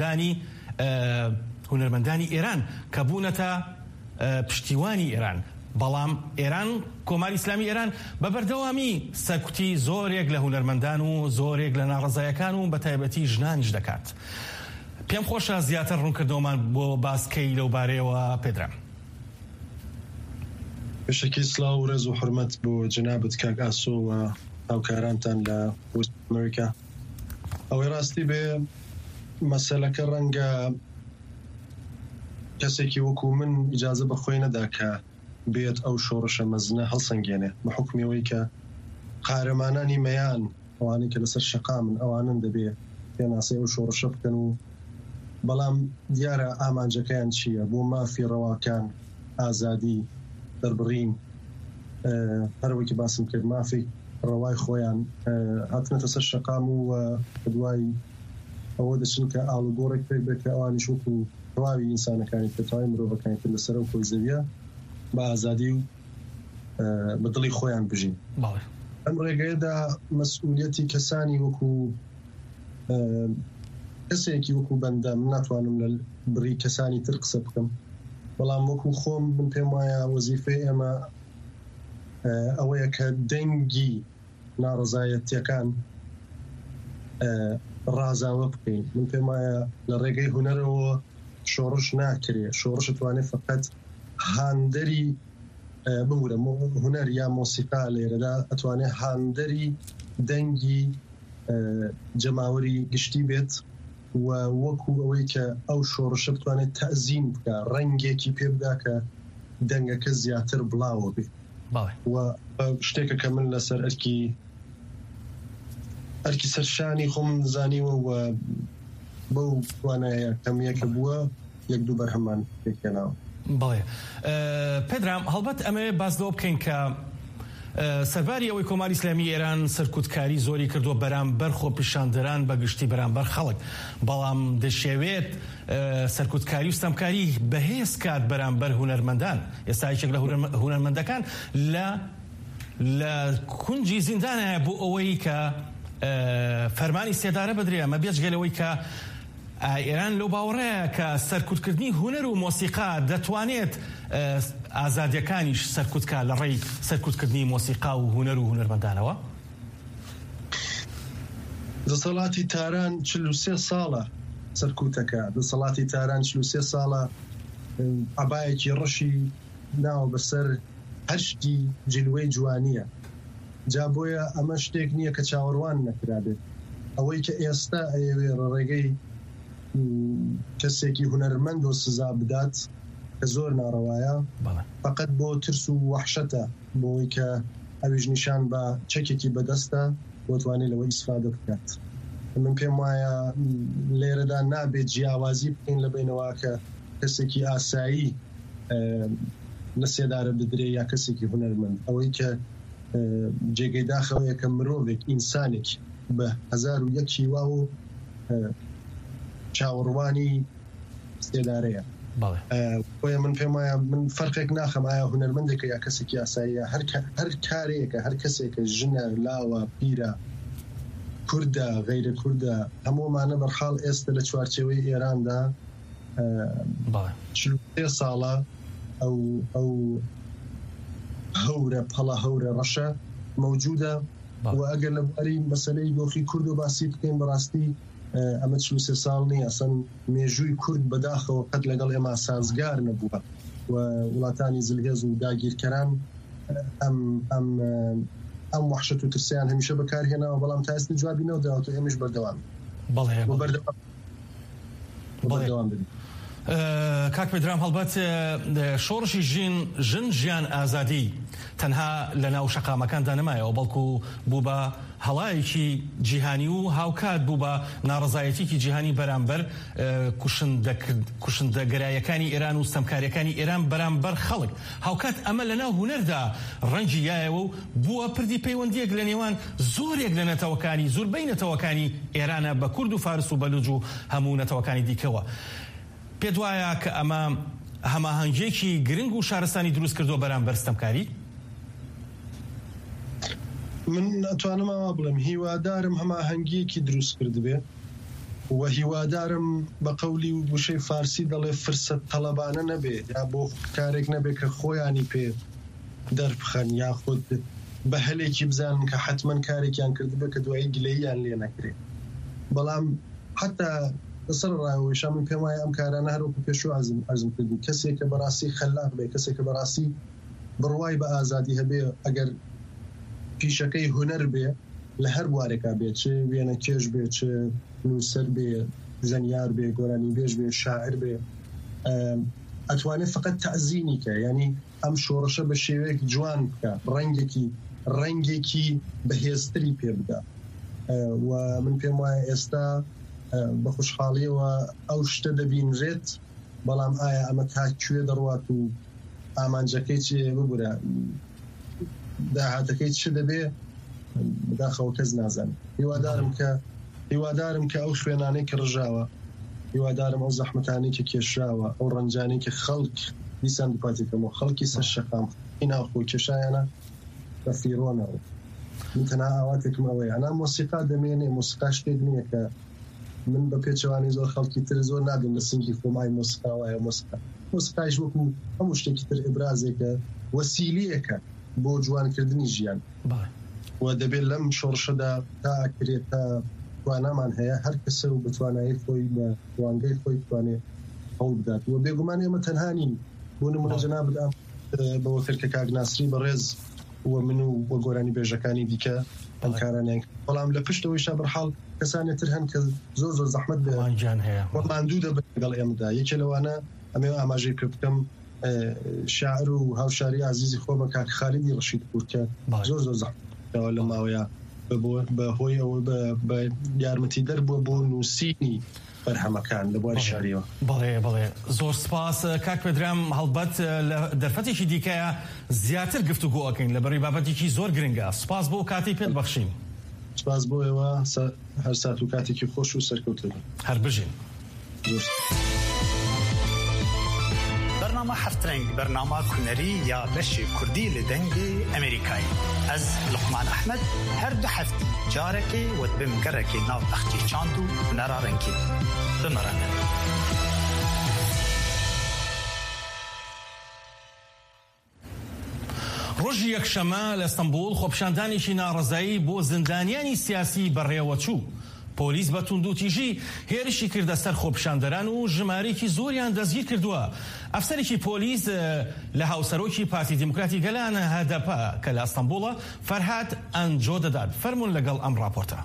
هونەرمەندانی ئێران کە بوونەتە پشتیوانی ئێران. بەڵام ئێران کۆماری ئیسلامی ئێران بە بەردەوامی سەرکوتی زۆرێک لە هونەرمەندان و زۆرێک لە ناڕزایەکان و بە تایبەتی ژنانیش دەکات. پێم خۆشە زیاتر ڕوونکردەوەمان بۆ باسکەی لەو بارەیەوە پێدرام. بشكل سلااو ورز و حرمت بۆ جنابت کاک ئاسۆ و هاوکارانتان لە وست ئەمریکا. ئەوەی ڕاستی بێ مەسەلەکە ڕەنگە کەسێکی وەکو من ئیجازە بە خۆی نەدا کە بێت ئەو شۆڕشە مەزنە هەڵسەنگێنێ بە حکمیەوەی کە قارەمانانی مەیان ئەوانەی کە لەسەر شەقا من ئەوانن دەبێ پێناسەی ئەو شۆڕشە بکەن و بەڵام دیارە ئامانجەکەیان چییە بۆ مافی ڕەواکان ئازادی دەربڕین هەروەکی باسم کرد مافی ڕەوای خۆیان هاتنەتە سەر شەقام و دوای ئەوە دەچن کە ئاڵوگۆڕێک پێک بێت کە ئەوانیش وەکو ڕاوی ئینسانەکانی پێتاوی مرۆڤەکانی کرد لەسەر و خۆی زەویە بە ئازادی و بە دڵی خۆیان بژین. ئەم ڕێگەیەدا مەسئولیەتی کەسانی وەکو کەسێکی وەکو بەندە من ناتوانم لە بڕی کەسانی تر قسە بکەم، بەڵام وەکو خۆم من پێم وایە وەزیفەی ئێمە ئەوەیە کە دەنگی ناڕەزایەتیەکان ڕازاوە بکەین. من پێم وایە لە ڕێگەی هونەرەوە شۆڕش ناکرێ، شۆڕش توانێت فقط هاندەری بورە هونەر یا مۆسیقا لێرەدا ئەتوانێت هاندەری دەنگی جەماوەری گشتی بێت و وەکو ئەوەی کە ئەو شۆڕشە بتوانێت تەزین بکە ڕەنگێکی پێ بدا کە دەنگەکە زیاتر بڵاوە بێت. و شتێکە کە من لەسەر ئەرکی سەرشانی خۆم زانیوە و بەو توانایە کەمیەکە بووە یەک دوو بەرهەمان پێکێناوە. بەڵێ پێدرام هەڵبەت ئەمە باسدەوە بکەین کە سەرباری ئەوەی کۆماری ئیسلامی ئێران سەرکوتکاری زۆری کردووە بەرامبەر خۆپیشاندەران بەگشتی بەرامبەر خەڵک، بەڵام دەشێوێت سەرکوتکاری و ستەمکاری بەهێز کات بەرامبەر هونەرمەندان. ئێستا یەکێک لە هونەرمەندەکان لە کونجی زیندانە بۆ ئەوەی کە فەرمانی سێدارە بدرێ. ئەمە بێجگەلەوەی کە ئێران لەو باوەڕەیە کە سەرکوتکردنی هونەر و مۆسیقا دەتوانێت ئازادیەکانیش سەرکوتکە لە ڕێی سەرکوتکردنی مۆسیقا و هونەر و هونەرمەندانەوە. دەسەڵاتی تاران 43 ساڵە سەرکوتەکە، دەسەڵاتی تاران 43 ساڵە عەبایەکی ڕەشی ناوە بەسەر هەشتی جلوەی جوانیە. جا بۆیە ئەمە شتێک نییە کە چاوەڕوان نەکرابێت. ئەوەی کە ئێستا ئەیەوێ ڕێگەی کەسێکی هونەرمەند و سزا بدات کە زۆر ناڕەوایە، فقط بۆ ترس و وەحشەتە، بۆی کە ئەویش نیشان بە چەکێکی بەدەستە بۆ توانێت لەوە ئیسفادە بکات. من پێم وایە لێرەدا نابێت جیاوازی بکەین لە بینەوە کە کەسێکی ئاسایی لە سێدارە بدرێ یا کەسێکی هونەرمەند. ئەوەی کە جێگەی داخەوەیە کە مرۆڤێک ئینسانێک بە 1001 وا و چاوەڕوانی سێدارەیە. بۆیە من پێم وایە من فەرقێک ناخەم ئایا هونەرمەندێکە یا کەسێکی ئاساییە، هەر کارێکە، هەر کەسێکە ژنە، لاوە، پیرە، کوردە، غەیرە کوردە، هەموومانە بەرحاڵ ئێستا لە چوارچێوەی ئێراندا 43 ساڵە ئەو هەورە پەڵە هەورە ڕەشە موجودە. و ئەگەر لە باری مەسەلەی دۆخی کورد و باسی بکەین بەڕاستی ئەمە 43 ساڵ نیە، ئەسەن مێژووی کورد بەداخەوە قەت لەگەڵ ئێمە سازگار نەبووە و وڵاتانی زلهێز و داگیرکەران ئەم وحشەت و ترسیان هەمیشە بەکارهێناوە، بەڵام تا ئێستا جوابی نەداوەتەوە. ئێمەش بەردەوام بەردەوام بدەین. کاک پێدرام هەڵبەت شۆڕشی ژن ژیان ئازادی تەنها لە ناو شەقامەکاندا نەمایەوە، بەڵکو بوو بە هەڵایەکی جیهانی و هاوکات بوو بە ناڕزایەتێکی جیهانی بەرامبەر کوشندەگەرایەکانی ئێران و ستەمکاریەکانی ئێران بەرامبەر خەڵک. هاوکات ئەمە لە ناو هونەردا ڕەنجی یایەوە و بووە پردی پەیوەندیەک لە نێوان زۆرێک لە نەتەوەکانی زۆربەی نەتەوەکانی ئێرانە بە کورد و فارس و بەلوج و هەموو نەتەوەکانی دیکەوە. پێت وایە کە ئەمە هەماهەنگێکی گرنگ و شارستانی دروست کردووە بەرامبەر ستەمکاری؟ من ناتوانم ئەوە بڵێم. هیوادارم هەماهەنگیەکی دروست کردبێ و هیوادارم بە قەولی و وشەی فارسی دەڵێ فرسەت تەڵەبانە نەبێ، یا بۆ کارێک نەبێ کە خۆیانی پێ دەربخەن یا خۆت بە هەلێکی بزانن کە حتمەن کارێکیان کردبێ کە دوایی گلەییان لێ نەکرێت. بەڵام حتا لەسەر ڕاوێشە من پێم وایە ئەم کارانە هەروەکو پێشوو عەزم کردی کەسێک کە بەڕاستی خەلاق بێ کەسێک کە بەڕاستی بڕوای بە ئازادی هەبێ ئەگەر پیشەکەی هونەر بێ لە هەر بوارێکا بێت چ وێنە کێش بێ چ نووسەر بێ زەنیار بێ گۆرانی بێژ بێ شاعر بێ ئەتوانێت فقط تەعزینی کە یعنی ئەم شۆڕشە بە شێوەیەک جوان بکە ڕەنگێکی بەهێزتری پێ بدە و من پێم وایە ئێستا بە خوشحاڵیەوە ئەو شتە دەبینرێت بەڵام ئایا ئەمە تاکوێ دەڕوات و ئامانجەکەی چێ ببورە داهاتەکەی چ دەبێ بداخەوە کەس نازانێت هیوادارم کە ئەو خوێنانەی کە ڕژاوە هیوادارم ئەو زەحمەتانی کە کێشراوە ئەو ڕەنجانی کە خەڵک دیسان دوپاتێکەوە خەڵکی سەر شەقام ناوخۆ کێشایانە بە فیرۆنەوە من تەنها ئاواتێکم ئەوەیە ئەنا مۆسیقا دەمێنێ مۆسیقا شتێک نییە کە من بە پێچەوانی زۆر خەڵکی تر زۆر نادەم لە سنگی خۆمای مۆسیقا وایە مۆسیقایش وەکو هەموو شتێکی تر ئیبرازێکە وەسیلەیەکە بۆ جوانکردنی ژیان و دەبێت لەم شۆڕشەدا تا ئاکرێت تا توانامان هەیە هەر کەسە و بتوانایی خۆی لە توانگەی خۆی توانێت هەوڵ بدات و بێگومان ئێمە تەنهانین بۆ نمونە جەناب بدام بەوە کردکە کاک ناسری بەڕێز و من و بۆ گۆرانی بێژەکانی دیکە ئەم کارانیان بەڵام لە پشتەوەیشا بەرحاڵ کەسانێک تر هەن کە زۆر زەحمەت ماندوو دەبێت لەگەڵ ئێمەدا یەکێ لەوانە ئەمێ ئاماژەی کرد بکەم شاعر و هاوشاری عزیزی خۆمە کاک خالیدی ڕەشید پور کە زۆر زەحمەتەوە لە ماوەیە بەهۆی ئەوە بە یارمەتی دەربووە بۆ نووسینی بەرهەمەکان لە بواری شاریەوە. بەڵێ زۆر سپاس کاک پێدرام هەڵبەت لە دەرفەتێکی دیکەیە زیاتر گفتوگۆ ئەکەین لەبەری بابەتێکی زۆر گرنگە. سپاس بۆ کاتی پێت بەخشین. سپاس بۆ ئێوە هەر سات و کاتێکی خۆش و سەرکەوتن هەر بژین. برنامه هفترنگ برنامه کنری یا بشی کردی لدنگی امریکایی از لقمان احمد هر دو هفته جارکی و بمگرکی ناو بختی چاندو نرارنگی بمرنه ڕۆژی یەکشەمە لە ئەستەمبول خۆپیشاندانێکی ناڕەزایی بۆ زندانیانی سیاسی بەڕێوەچوو. پۆلیس بە توندوتیژی هێرشی کردە سەر خۆپیشاندەران و ژمارەیەکی زۆریان دەستگیر کردووە. ئەفسەرێکی پۆلیس لە هاوسەرۆکی پارتی دیموکراتی گەلانە هەدەپە کە لە ئەستەمبوڵە فەرهاد ئەنجۆ دەدات. فەرمون لەگەڵ ئەم راپۆرتە.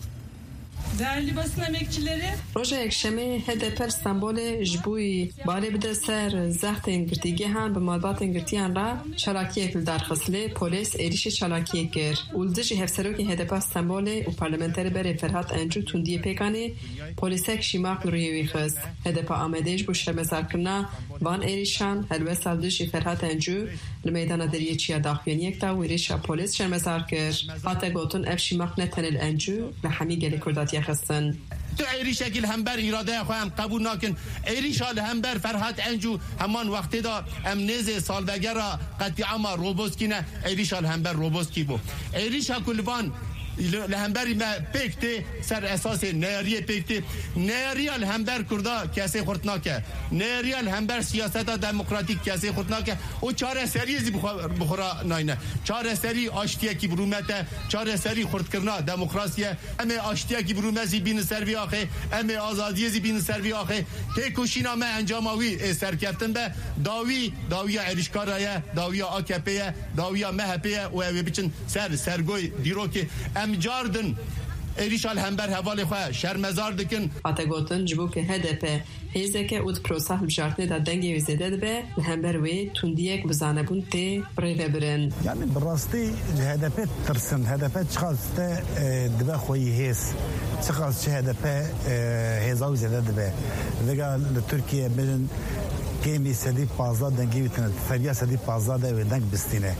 Değerli basın emekçileri. Roja yekşemê HDP İstanbolê ji bûyî balê bide ser zextên girtîgehan bi malbatên girtiyan re çalakiyek li darxistilê polîs êrişê çalakiyê kir û li dijî hevserokê HDP İstanbolê û parlamenterê berê Ferhat Encû tundiyê pêkanê polîsek şîmak li rûyê wî xist. HDP Amedê ji bo şermezarkirina van êrişan helwesta li dijî Ferhat Encû li meydana deriyê çiya daxuyaniyek da û êrişa polîs şermezar kir. Hate gotin ev şîmak ne tenê li Encû li hemî gelê Kurdatiya خستن تو عریشه که همبر اراده خواهم قبول نکن عریشه همبر فرحت انجو همان وقتی دا امنیز سالوگر را قطعی اما روبوسکی نه عریشه همبر روبوسکی بو عریشه کلوان لهمبری ما پکتی سر اساس نیاری پکتی نیاری الهمبر کردا کسی خورتناکه نیاری الهمبر سیاست دموکراتیک کسی خورتناکه و چاره سریزی بخورا ناینه چاره سری آشتیه کی برومته چاره سری خورد کرنا دموکراسیه اما آشتیه کی برومزی بین سروی آخه اما آزادیزی بین سروی آخه تی کوشینا ما انجاماوی سرکفتن به داوی عریشکارایه داوی آکپیه داوی مهپیه و بچن سرگوی دیرو که جاردن ایریشال همبر حوالی خواه شرمزار دکن حتی گوتن جبو که HDP هیزه اود پروسه بجارتنه دا دنگی ویزیده دبه همبر وی تندیک بزانه بون تی بریوه برن یعنی براستی HDP ترسن HDP چخواسته دبه خویی هیس چخواست چه HDP هیزاوی زیده دبه وگه لترکیه برن کمی سدی 15 دنگی بیتند فریا سدی 15 ده دنگ بستینه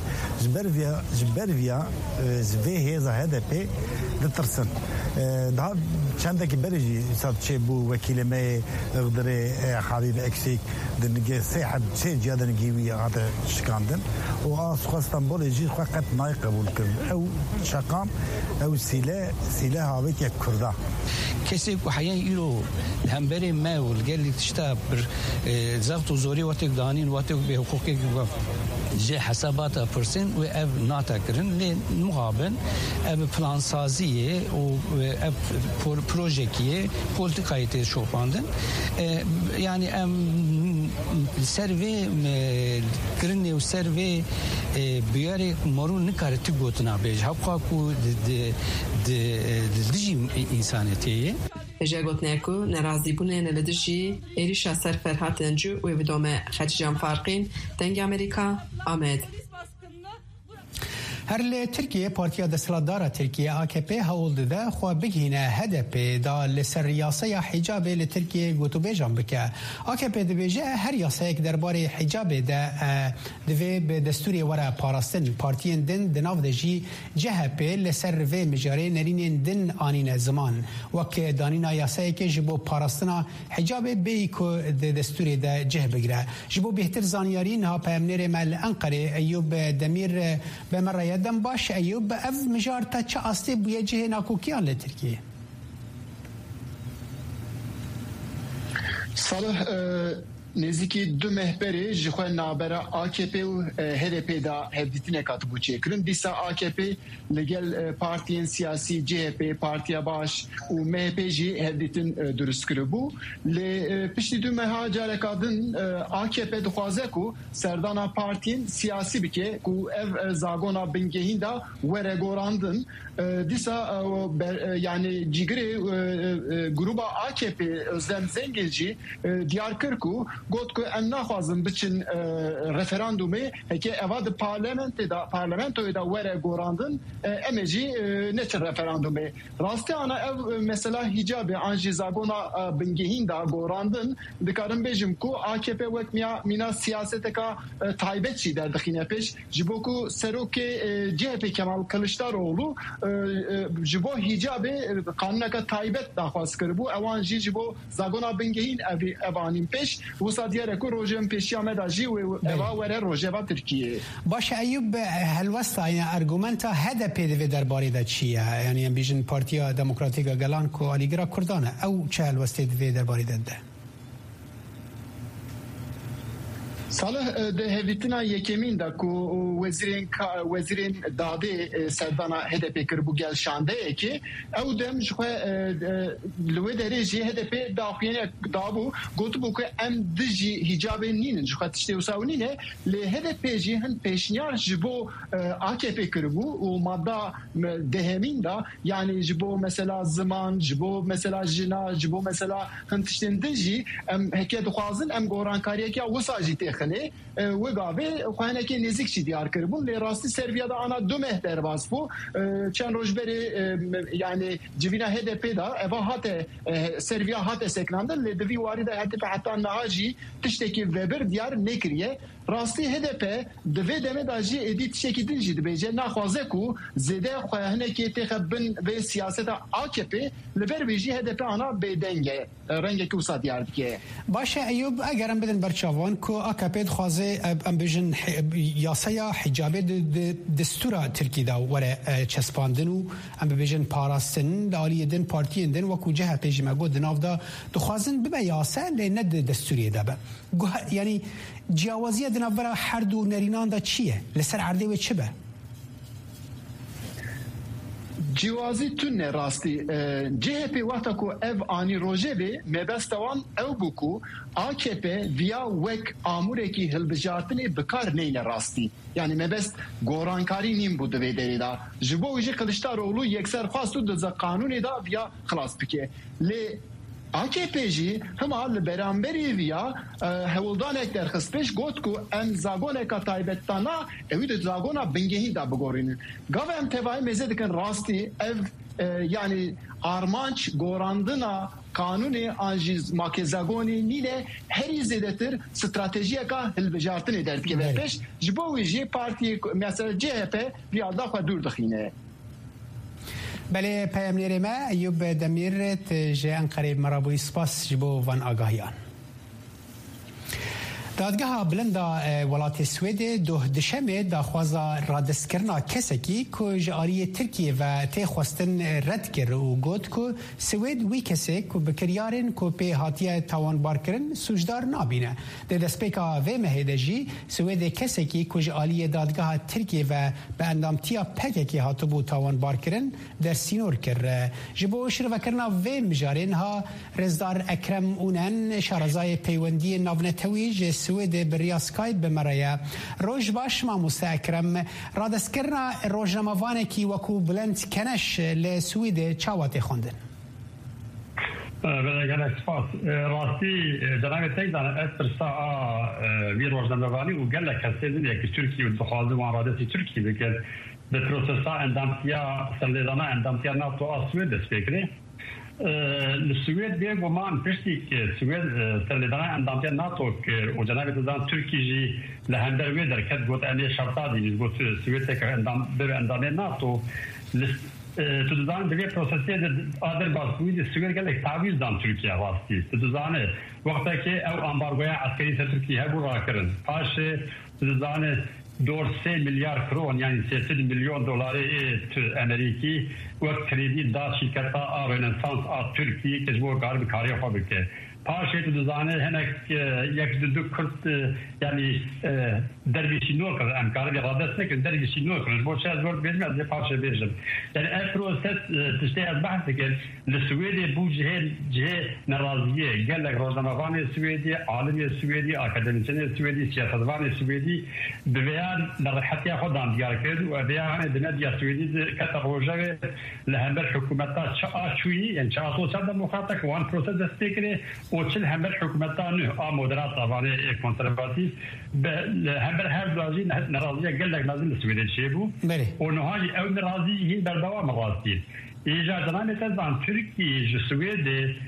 جبرویا جوی هیزا HDP دترسن daha çendeki berici sadece bu vekilime ıgdırı Habib eksik denge seyahat şey cihadan gibi adı çıkandın o asukastan boleci fakat nay kabul kırdı ev şakam ev sile habit ya kurda كسي وحيان يلو همبري ما والقال لي تشتاب زغط وزوري واتك دانين واتك بحقوقك جي حسابات فرسن و اف ناتكرن لمقابل اف بلان سازي سیاسیه و پروژه پولیتیکایی تشوفاندن یعنی سروی کرنی و سروی بیاری مرون نکارتی گوتنا بیج حقا کو دجی انسانیتیه جاگوت نکو نرازی بونه نلدجی ایریشا سر فرحات انجو و بدوم خدیجان فارقین دنگ امریکا آمد هر ل ترکیه پارتیا دستلدار ترکیه AKP هولد ده خو بگینه HDP دا لسر ریاسه حجاب ل ترکیه گوتو بیجام بکه AKP دبیجه هر یاسه یک درباره حجاب ده دوی به دستوری وره پاراستن پارتین دن دناو دجی JHP لسر و مجاره نرین دن آنین زمان وک دانینا یاسه که جبو پاراستنا حجاب بی کو دستوری ده جه بگیره جبو بهتر زانیارین ها پیامنیر مل انقره ایوب دمیر به مرایت دم باش ایوب اف مجار تا چه اصلی بیجه ناکوکیان لترکیه صالح نزیکی دو مهبری جخوه نابرا AKP و HDP دا هفدیتینه کاتبو چه کرن دیسا AKP لگل پارتین سیاسی JHP پارتیا باش و MHP جی هفدیتین درست کربو لی پشتی دو مها جارکادن AKP دخوازه کو سردانا پارتین سیاسی بکه کو ev زاگونا بنگهین دا وره گوراندن دیسا yani جیگری گروبا AKP özlem zengilci diyar kırku got ku em naxwazin biçin referandumê heke evad parlamentoya da were gorandin em jî neçin referandumê rastî ana ev mesela hicabê an jî zagona bingehîn da gorandin dikarin bêjim ku AKP wek mîna siyaseteka taybet jî derdixîne pêş ji bo ku serokê CHP Kemal Kılıçdaroğlu ji bo hicabê qanuneka taybet daxwaz kiribû ewan jî ji bo zagona bingehîn evanîn pêş وصل ديالك روجم بيشيا مداجي وورا روجا تركيا باش ايوب هالوسط يعني ارجومنتا هذا بي درباري دا تشيا يعني بيجن بارتيا ديمقراطيكا جالان كو اليغرا كردانه او تشال الوسط دي درباري دا صالح ده هویتنا یکمین دا کو وزیرین داده سردانا HDP کربو گل شانده که او دم جخه لوی درجه HDP داخینه دابو گوتبو که ام دجی حجاب نین جخه تشتی وساونینه له HDP جی هن پیشنیار جبو AKP کربو و ماده دهمین دا yani جبو مثلا زمان جبو مثلا جنا جبو مثلا هن تشتین دجی ام هکه دخوازن ام گورانکاریه که وساجی خنه وگاوی خانه که نزدیک چی دیار کربون لی راستی سرویادا آنا دو مهتر باز بو چند روز بری yani جوینا HDP دا اوا هات سرویا هات سکناندن لی دوی واری دا حتی نهاجی تشتکی وبر دیار نکریه راستی HDP دوی دمه داجی ادی تشکی دنجی دبیجه نخوازه کو زده خواهنه که تخبن به سیاست AKP لبر بیجی HDP آنا بیدنگه رنگه که وسط دیار دیگه باشه ایوب اگرم بدن برچاوان کو AKP خوازه ام بجن یاسیا حجابه دستورا ترکی دا وره چسپاندن و ام بجن پاراستن دالی دن پارتین دن وکو جه پیش ما گود ناف دا دخوازن ببا یاسا لند دستوری دا با یعنی جیاوازی دنافورا هر دو نرینان دا چیه لسر عرده و چه به جوازی تونه راستی JHP وقتا کو ev ani rojeve mebestawan ev buku AKP via wek amureki hilbijartini bikar neyle rasti yani mebest gorankari nim bu devederi da jibo uji Kılıçdaroğlu yekser xastu da kanuni da via xlas bike le AKP'ji hema beramberi via hevuldanek derxispeş gotku em zagoneka taybettana evi de zagona bingehi da bugorinin gavem tevai mezedikin rasti ev yani armanç gorandına kanuni anjiz makezagoni nile her izledetir stratejiye ka hilbejartın eder ki ve peş jiboji parti mesela CHP via da xadur dakhine بله پیامنیر ما ایوب دمیر جه انقره مرابوی سپاس جبو وان آگاهیان دادگاه بلندا ولات سوید دو دشمه دا خوازا رادستکرنا کسکی که جاری ترکیه و تی خواستن رد کر و گوت که سوید وی کسی که بکریارن که پی هاتیه تاوان بار کرن سوجدار نابینه. ده دسپیکا و مهدجی سوید کسکی که جاری دادگاه ترکیه و به اندامتیا پککی هاتو بو تاوان بار کرن در سینور کر. جبو شروع کرنا و مجارین ها رزدار اکرم اونن شارزای پیوندی ناونتویج سوید بریا سکایپ بمرایا روز باش ما مستاکرم رادسکرنا روزنامه‌وانه کی وکو بلند کنش لسوید چاوات خوندن بله سپاس راستی جناب تیزان اترسا وی روزنامه‌وانی و گله کسیدن یک ترکی و دخوازه وارادتی ترکی بکرد به پروسسا اندامتیا سندیدانا اندامتیا ناتو آسوید دست بکره السويد بيجو مان بيشتي السويد سلدنا اندامتيا ناتو و جناب تزان تركي جي لهندر ويدر كد قلت اني شرطا دي قلت السويد تك اندام بر اندام ناتو تزان بيجي بروسيس ادر باسويد السويد قال لك تعويض دام تركيا واسطي تزان وقتا كي او امبارغويا عسكري تركيا هبو راكرن باش تزان دور 3 مليار كرون يعني 3 مليون دولار امريكي وكريدي دا شركتا رينيسانس تركي كجبو غرب كاري فابريكه پاشت دزانه هناك یک کرد يعني دربيشي نوكر امكار بيرادس نك دربيشي نوكر بو شاز ورد بيجم از پاش بيجم يعني البروسيس تشتي از بحث كده السويدي بو جهه ناراضيه قال لك روزنامه‌وان السويدي عالم السويدي اكاديميشن السويدي سياستوان السويدي بيان لرحتي خدام ديار كده وبيان دمديا السويدي كتب روجه لهم الحكومات شوي يعني شاطو صد مخاطك وان بروسيس استيكري وشل هم الحكومتان مودرات طبعا كونسرفاتيف هم هر بلازي نراضيه قال لك لازم السويد شيبو ونهاجي او نراضي هي بالدوام راسي ايجا زمان تزان تركي السويد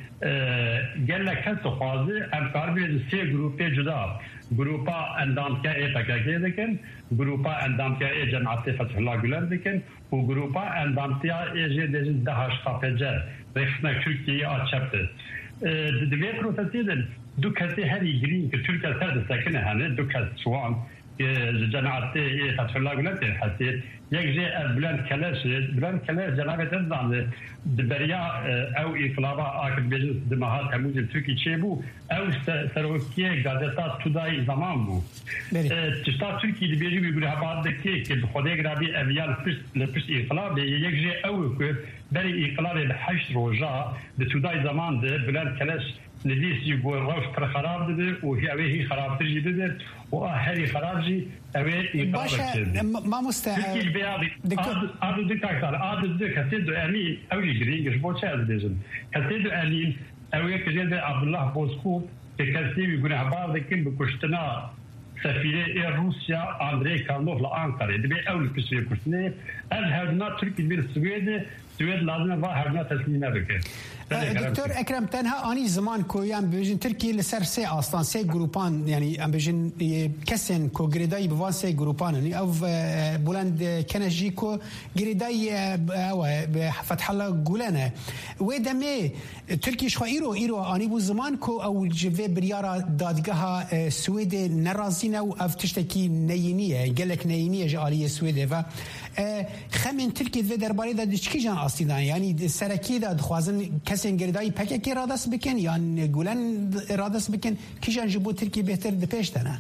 قال لك هل تخاذي امكار بين سي جروب جدا جروبا اندامكا اي تكاكي لكن جروبا اندامكا اي جماعه فتح الله جولان لكن وجروبا اندامكا اي جي دي دهاش قافجه رخنا تركيا اتشبت دوی پروسیدن دو کسی هری گرین که ترکیه سرد سکنه هنه دو کس سوان جماعت فتح الله گلت حسید یک جه بلند کلش جناب تزدانه بریا او انقلابا آکد بیجن دماغات هموز ترکی چه بو او سروکیه گازتا تودای زمان بو تشتا ترکی دی بیجی بگوری هباد دکی که بخوده گرابی اویال لپس انقلاب یک جه او که بری انقلاب بحشت روژا به تودای زمان ده بلند کلش ندیسی بو روش پر خراب ده و هی خراب ترجی ده و هری خراب جی اوی باشه ما مستعد آدو دکتر آدو کسی دو امین اوی گرینگش با چه از بیشتر کسی دو امین اوی کجی ده عبدالله بوسکو که کسی بیگونه هبار دکن بکشتنا سفیر روسیا آندری کارلوف لآنکاره دبی اول کسی کشتنه از هرنا ترکی بیر سوید لازمه با هرنا تسلیمه بکن دكتور اكرم تنها اني زمان كو يام بيجن تركي لسر سي اصلا سي جروبان يعني ام بيجن كسن كو غريداي بوان سي جروبان يعني او بولند كنجيكو غريداي او فتح الله غولانا ودمي تركي شو ايرو اني بو زمان كو او جوي بريارا دادغها سويد نرازينا او تشتكي نينيه قال لك نينيه جاليه سويد ف خمن تركي في درباري دا دشكي جان اصلا يعني سركي دا خوازن كسن غرداي پکه رادس بکن یا گولن رادس بکن کیشان جبو ترکی بهتر دپیشتنه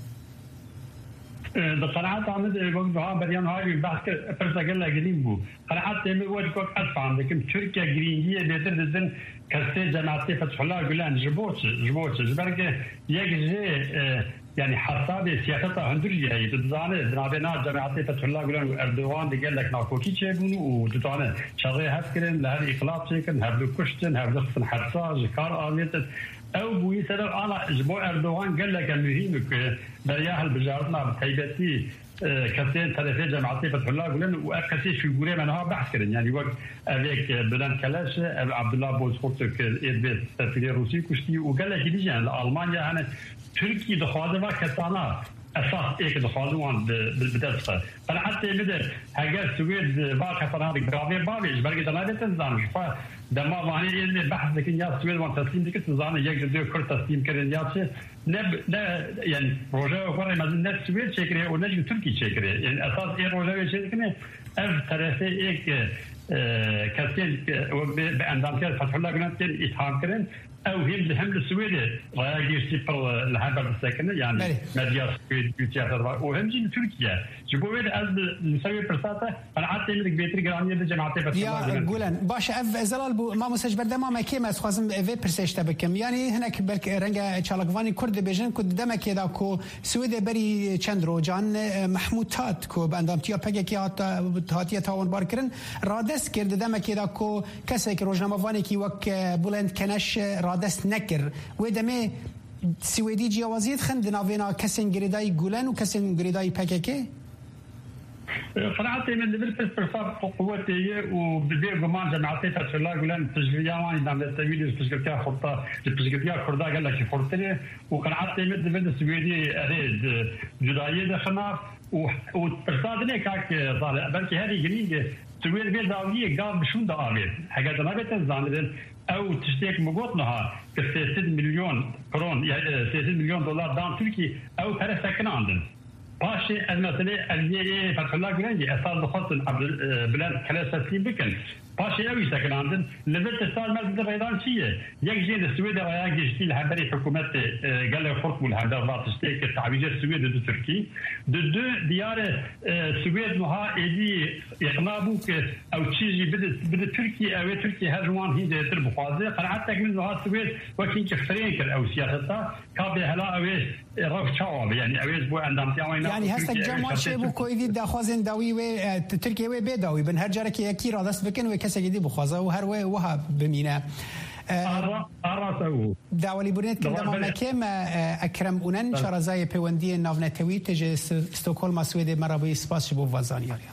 بصراحة عمد وقتها بريان هاي بحث فرصة قديم بو قناعات تيمي وجهك أدفع لكن تركيا جرينية بيتر دزن كسي جماعتي فتح الله قولان جبوتش جبرك يجزي يعني حساب سياستها هندرجي هي تدزانه جنابنا جماعتي فتح الله قولان اردوغان دي قال لك ناكوكي تشيبونو ودتانه شغي هفكرن لهذا إقلاب شيكن هبدو كشتن هبدو خصن حدسا جكار آميتت او بوي سر انا جبو اردوغان قال لك المهم برياح البجارتنا بتيبتي كثير طرفي جماعتي فتح الله قولن وكثير في غوري منها بحث كرن يعني وقت افيك بلان كلاش عبد الله بوزخوت ادبي سفير روسي كشتي وقال لك ديجان المانيا انا تركي دخواده و کسانا اساس ایک دخوازوان بدست فلحتى بده هاجر سويد باقي فراري برافي بابيش برقي دلالة تنظام دما واني علم بحث لكن يا سويد وان تسليم ديك تنظام يك دو كل تسليم كرن ياتش لا يعني روجا وقرا ما الناس سويد شكري ولا تركي شكري يعني اساس ايه روجا شكري اف طرفه ایک كاسين باندام كان فتح الله قنات اتهام كرن او هم السويد رايجي سيبر الحبر الساكنه يعني مديا سويد بيتياتر وهم جي تركيا جبويد از نسوي برساته انا عطي لك بيتري جراميه لجماعتي بس يا قولن باش اف زلال ما مسج بردما ما كيما خازم في برسيش تبكم يعني هناك بالك رنجا تشالكفاني كرد بيجن كود دما كيدا كو سويد بري چندرو جان محمود تات كو باندام تيا پگکی هاتیا تاون بارکرن رادس کرد دما كيدا كو کسک روزنامه وانی کی وک بلند کنش رادس نکر و دمه سویدی جوازیت خند ناوینا کسین گریدای گولن و کسین گریدای پککی قناعتي من بالنسبه للفرصه قوتي وبدي جمان جماعتي فتح الله يقولون تشجيعا نعم التمويل تشجيع خطه تشجيع كردا قال لك خطه وقناعتي من بالنسبه السويدي اريد جدايه دخلنا وبرصادني كاك طالع بلكي هذه جديده سويد بيت داويه قام بشون داويه حاجه ما بتنزل او تشتيك مقوطنها ك 6 مليون كرون يعني 6 مليون دولار دان تركي او para سكن عندنا باشي المسألة اللي فتح الله قرنجي أساس بخص بلاد كلا تسليم بكن باشي أوي سكن عندن لبت السال ما بدأ غيران شيء يجي السويد ويجي جتي الحبري حكومة قال له فرق والحبر ضغط تشتيك التعويض السويد ضد تركي ضد ديار السويد مها اللي يقنابوك أو تيجي بدأ تركي أو تركي هجوان هي ده تربو خازة قناعتك من مها السويد وكين كفرينك أو سياستها كابي هلا أويش رف شعب يعني أويش بو عندهم تياوين يعني هسه جماعة شبو كويدي داخوازن داوي و تركيا و بداوي بن هرجرة كي يكير هذا بكن وكسر جدي بخوازه وهر وها بمينا داولی بودند که دمان مکم اکرم اونن شرازای پیوندی ناونتوی تج استکهلم سوئد مرابی سپاس بو وزانیاری.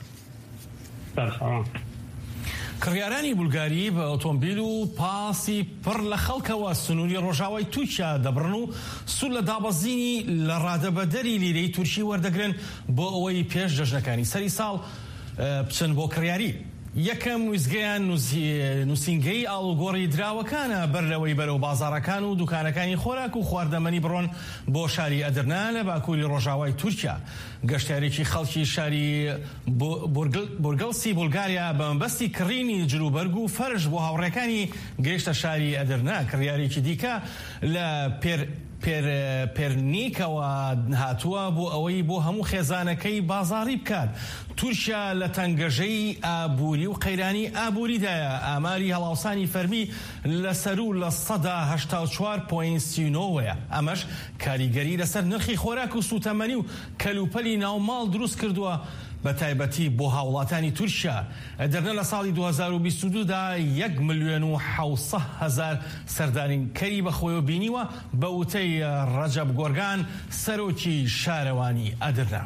کڕیارانی بولگاری بە ئۆتۆمبیل و پاسی پڕ لە خەڵکەوە سنووری ڕۆژاوای تووشیا دەبڕن و سوود لە دابەزینی لە ڕادەبەدەری لیرەی تورکی وەردەگرن بۆ ئەوەی پێش جەژنەکانی سەری ساڵ بچن بۆ کڕیاری. یەکەم ویزگەیان نووسینگەی ئاڵوگۆڕی دراوەکانە بەر لەوەی بەرەو بازاڕەکان و دوکانەکانی خۆراک و خواردەمەنی بڕۆن بۆ شاری ئەدرنا لە باکووری ڕۆژاوای تورکیا. گەشتیارێکی خەڵکی شاری بورگەڵسی بولگاریا بە مەبەستی کڕینی جلوبەرگ و فەرش بۆ هاوڕێکانی گەیشتە شاری ئەدرنا. کڕیارێکی دیکە لە پێرنیکەوە هاتووە بۆ ئەوەی بۆ هەموو خێزانەکەی بازاڕی بکات. تورکیا لە تەنگەژەی ئابووری و قەیرانی ئابووریدایە ئاماری هەڵاوسانی فەرمی لەسەر و لە 84.39ەیە. ئەمەش کاریگەری لەسەر نرخی خۆراک و سوتەمەنی و کەلوپەلی ناوماڵ دروست کردووە بە تایبەتی بۆ هاوڵاتانی تورکیا. ئەدرنا لە ساڵی 2022دا 1,700,000 سەردانیکەری بەخۆیەوە بینیوە بە وتەی ڕەجەب گۆرگان سەرۆکی شارەوانی ئەدرنا.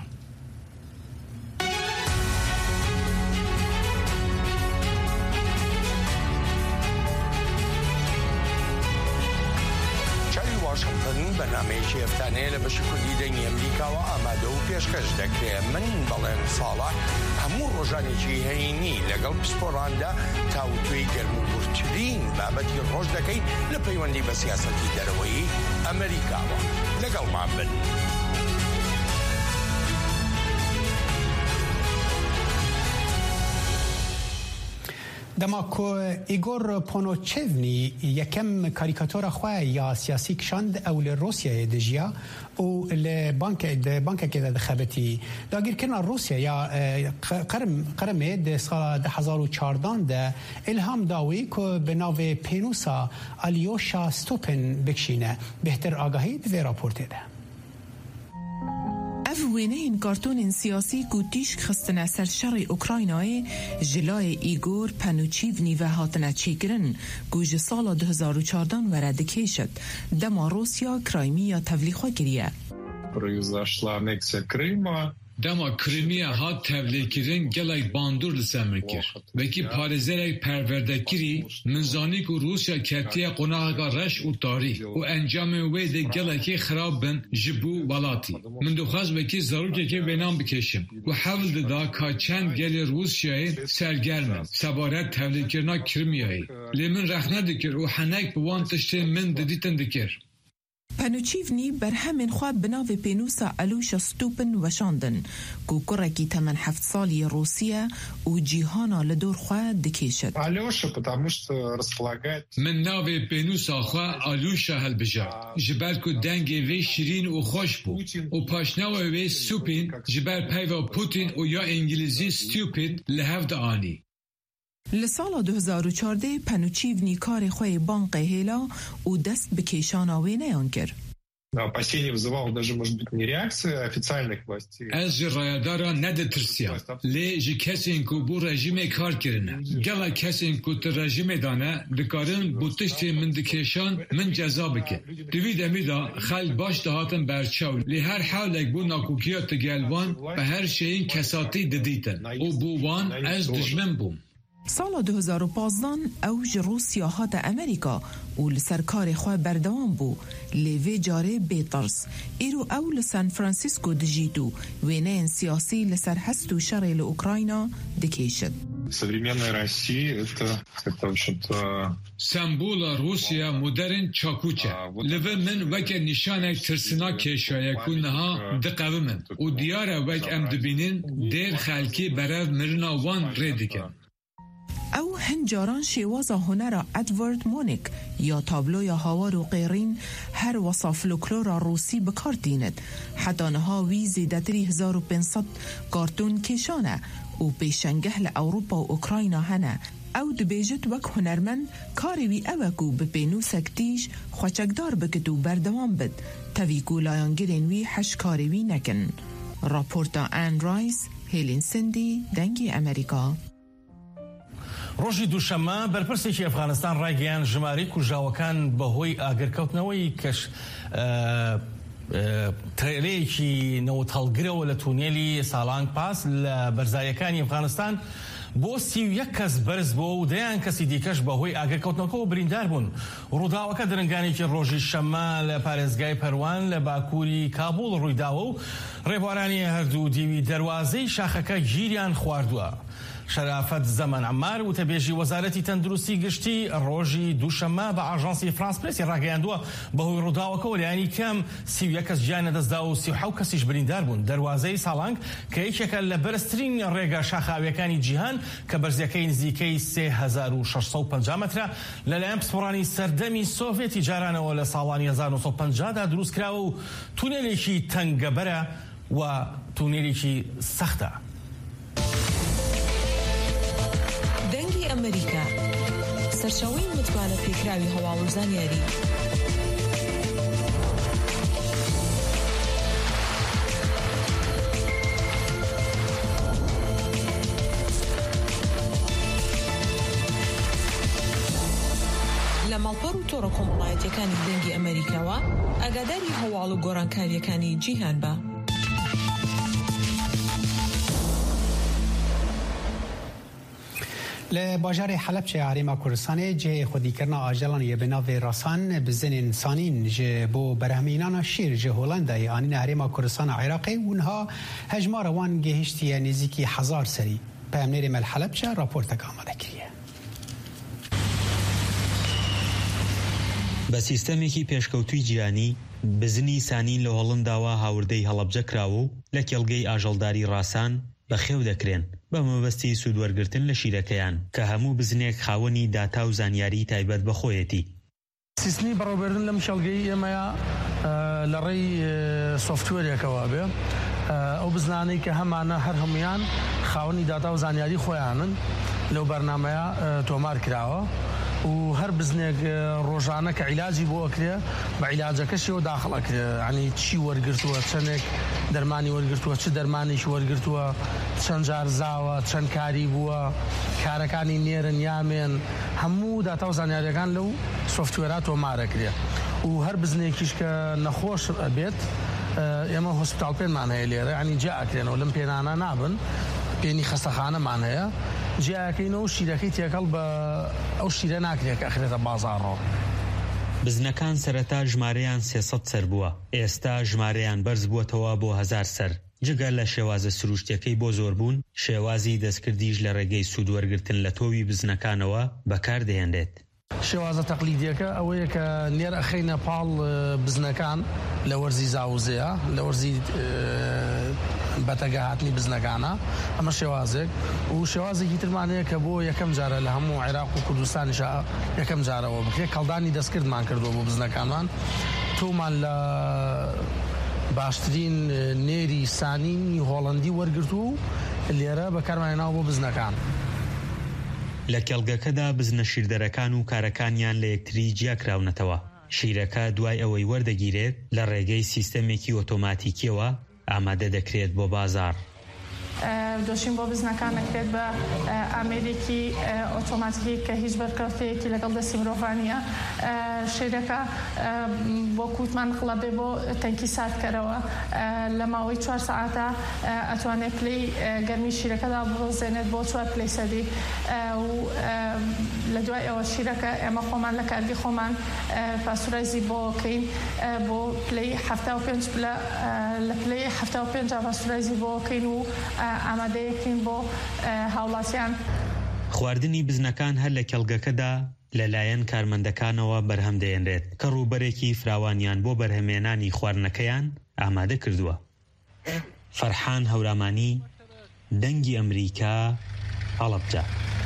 بەنامەیەکی هەفتانەیە لە بەشی کوردی دەنگی ئەمریکاوە ئامادە و پێشکەش دەکرێت. من بەڵێن ساڵات هەموو ڕۆژانێکی هەینی لەگەڵ پسپۆڕاندا تاوتوێی گەرموگورترین بابەتی ڕۆژ دەکەین لە پەیوەندی بە سیاسەتی دەرەوەی ئەمریکاوە. لەگەڵمان بن. دماکو ایگور پونوچیونی یکم کاریکاتور خواه یا سیاسی کشاند او لروسیا دجیا او لبانک که دخبتی داگیر کنه روسیا یا قرمه ده سال 2014 ده الهام داوی که به ناو پینوسا الیوشا ستوپن بکشینه بهتر آگاهی به راپورته ده. وینه کارتون سیاسی گوتیش خستنه سر شر اوکراینای جلای ایگور پانوچیونی و هاتنه چیگرن گوش سال 2014 ورده کشد دما روسیا کرایمیا تبلیغ گریه. Произошла аннексия Крыма, دما کریمیا هات تبلیکرین گلک باندور لسمر کر وکی پارزرک پروردکری منزانی که روسیا کتیه قناغا رش و تاریخ و انجام وید گلکی خراب بن جبو ولاتی من دخواست وکی ضرور که بینام بکشم و حول دا که چند گل روسیای سرگرمن سبارت تبلیکرنا کریمیایی لیمن رخنه دکر و حنک بوان تشتی من ددیتن دکر پانوچیفنی برهمن خواب بناو پینوسا الوشا ستوپن وشاندن کو کرکی تمن 7 سالی روسیه و جیهانا لدور خواه دکیشد. من ناو پینوسا خواه الوشا هلبجا جبر کو دنگی وی شیرین و خوش بو و پاشناو وی سوپین جبر پیوا پوتین و یا انگلیزی ستوپید لحفظ آنی. لسال 2014 پانوچیفنی کار خوی بانق هیلا و دست به کیشان آوی نیان کرد. از رایدارا نده ترسیا لی جی کسین کو بو رژیم کار کرنه گلا کسین کو تر رژیم دانه دکارن بوتشتی من دکیشان من جزا بکه دوید امیدا خل باش دهاتن برچاو لی هر حالک بو ناکوکیات گلوان به هر شین کساتی ددیتن و بووان از دجمن بوم. سال 2015 اوج روسیا هات امریکا و لسرکار خواه بردوان بو لیوی جاره بیترس ایرو او لسان فرانسیسکو دجیتو وینین سیاسی لسر هستو شر لأوکراینا دکیشد. سمبولا روسیا مدرن چاکوچه لوه من وک نشانک ترسنا کشایکو نها دقوه من و دیاره وک ام دبینین دیر خلکی برای مرنا وان ریدکن. او هنجاران شیوازا هنر ادوارد مونیک یا تابلو یا هاوار و غیرین هر وصف فلکلور روسی بکار دیند حتی نها وی زیدتری 1500 کارتون کشانه و پیشنگه لأوروپا و اوکراینا هنه او دبیجت وک هنرمند کاری وی اوکو بپینو سکتیش خوچکدار بکتو بردوان بد تویکو لایانگرین وی حش کاری وی نکن. راپورتا آن رایس هیلین سندی دنگی امریکا. ڕۆژی دووشەممە بەرپرسێکی ئەفغانستان ڕایگەیان ژمارەی کوژراوەکان بەهۆی ئاگرکەوتنەوەی کەش ترێلەیەکی نەوت هەڵگرەوە لە تونێلی ساڵانگ پاس لە بەرزایەکانی ئەفغانستان بۆ 31 کەس بەرز بووە و دەیان کەسی دیکەش بەهۆی ئاگرکەوتنەوەکەوە بریندار بوون. ڕووداوەکە درنگانێکی ڕۆژی شەممە لە پارێزگای پەروان لە باکووری کابوڵ ڕوویداوە و ڕێبوارانی هەردوو دیوی دەواازەی شاخەکە گیریان خواردووە. شرافت زمان عمار و تبیجی وزارتی تندرستی گشتی روزی دوشنبه با آژانسی فرانس پرسی راگەیاندووە بەهۆی ڕووداوەکە و لایانی کەم 31 کەس گیان نەدەستدا و 37 کەسیش بریندار بوون. دەواازەی ساڵانگ کە یەکێکە لە بەرزترین ڕێگە شاخاویەکانی جیهان کە بەرزیەکەی نزیکەی 3650 مترە لەلایەن پسپۆڕانی سەردەمی سۆڤێتی جارانەوە لە ساڵانی 1950 دا دروست کراوە و تونێلێکی تەنگەبەرە و تونێلێکی سەختە. دەنگی ئەمریکا سەرچاوەی متمانە پێکراوی هەواڵ و زانیاری لە ماڵپەڕ و تۆڕە کۆمەڵایەتیەکانی دەنگی ئەمریکاوە ئاگاداری هەواڵ و گۆڕانکاریەکانی جیهان بە. لباجار حلب چه عریما کردستان جه خودی کرنا آجلان یه بناو راسان بزن انسانین جه بو برهمینان شیر جه هولنده آنین عریما کردستان عراقی اونها هجمار وان گهشتی نزیکی 1000 سری پیامنیر مل حلب چه راپورتک آماده کریه. بە سیستەمێکی پێشکەوتووی جیهانی بزنی سانین لە هۆڵنداوە هاوردەی هەڵەبجە کراوە و لە کێڵگەی ئاژەڵداری ڕاسان بەخێو دەکرێن بە مەبەستی سوودوەرگرتن لە شیرەکەیان کە هەموو بزنێک خاوەنی داتا و زانیاری تایبەت بەخۆیەتی. سیستمی بەڕێوەبردن لەم شەڵگەی ئێمەیە لە ڕێی سۆفتوێرێکەوە بێ ئەو بزنانەی کە هەمانە هەر هەمویان خاوەنی داتا و زانیاری خۆیانن لەو بەرنامەیە تۆمار کراوە و هەر بزنێک ڕۆژانە کە عیلاجی بۆ ئەکرێ بە عیلاجەکەشەوە داخڵ ئەکرێ ینی چی وەرگرتووە چەندێک دەرمانی وەرگرتووە چ دەرمانیش وەرگرتووە چەند جار زاوە چەند کاری بووە کارەکانی نێرن یامێن هەموو داتا و زانیاریەکان لەو سۆفتوێرە تۆمارەکرێ و هەر بزنێکیش کە نەخۆش بێت ئێمە هۆسپیتال پێنمان هەیە لێرە ینی جیاکرێنەوە لەم پێنانە نابن پێنی خەستەخانەمان هەیە جیاکەینەوە شیرەکەی تێکەڵ بە ئەو شیرە ناکرێت کە ئەخرێتە بازاڕەوە. بزنەکان سەرەتا ژمارەیان 300 سەر بووە، ئێستا ژمارەیان بەرز بووەتەوە بۆ 1000 سەر. جگەر لە شێوازە سروشتەکەی بۆ زۆربوون، شێوازی دەستکردیش لە ڕێگەی سوودوەرگرتن لە تۆوی بزنەکانەوە بەکاردەهێنرێت. شێوازە تەقلیدیەکە ئەوەیە کە نێر ئەخەینە پاڵ بزنەکان لە وەرزی زاوزەیە لە وەرزی بەتەگە هاتنی بزنەکانە ئەمە شێوازێک و شێوازێکی ترمانەیە کە بۆ یەکەم جارە لە هەموو عێراق و کوردستانیش یەکەم جارەوە بکرێت کەڵدانی دەستکردمان کردووە بۆ بزنەکانمان تۆمان لە باشترین نێری سانینی هۆڵەندی وەرگرت و لێرە بەکارمانێناوە بۆ بزنەکان. لە کێڵگەکەدا بزنە شیردەرەکان و کارەکانیان لە یەکتری جیاکراونەتەوە. شیرەکە دوای ئەوەی وەردەگیرێت لە ڕێگەی سیستەمێکی ئۆتۆماتیکیەوە ئامادە دەکرێت بۆ بازار. دۆشین بۆ بزنەکان نەکرێت بە ئامێرێکی ئۆتۆماتیکی کە هیچ بەرکەوتەیەکی لەگەڵ دەستی مرۆڤانیە. شیرەکە بۆ کووتمان خڵە بێ بۆ تەنکی ساردکەرەوە لە ماوەی 4 ساعتە ئەتوانێت پلەی گەرمی شیرەکەدا بڕۆزێنێت بۆ 4 پلەی سەدی و لە دوای ئەوە شیرەکە ئێمە خۆمان لە کاردی خۆمان پاسورایزی بۆکەین بۆ پلەی 75 لە پلەی 75 پاسورایزی بۆکەین و ئامادەیەکەین بۆ هاوڵاتیان. خواردنی بزنەکان هەر لە کێڵگەکەدا لەلایەن کارمەندەکانەوە بەرهەم دەێنرێت کە ڕووبەرێکی فراوانیان بۆ بەرهەمێنانی خواردنەکەیان ئامادە کردووە. فەرحان هەورامانی، دەنگی ئەمریکا، هەڵەبجە.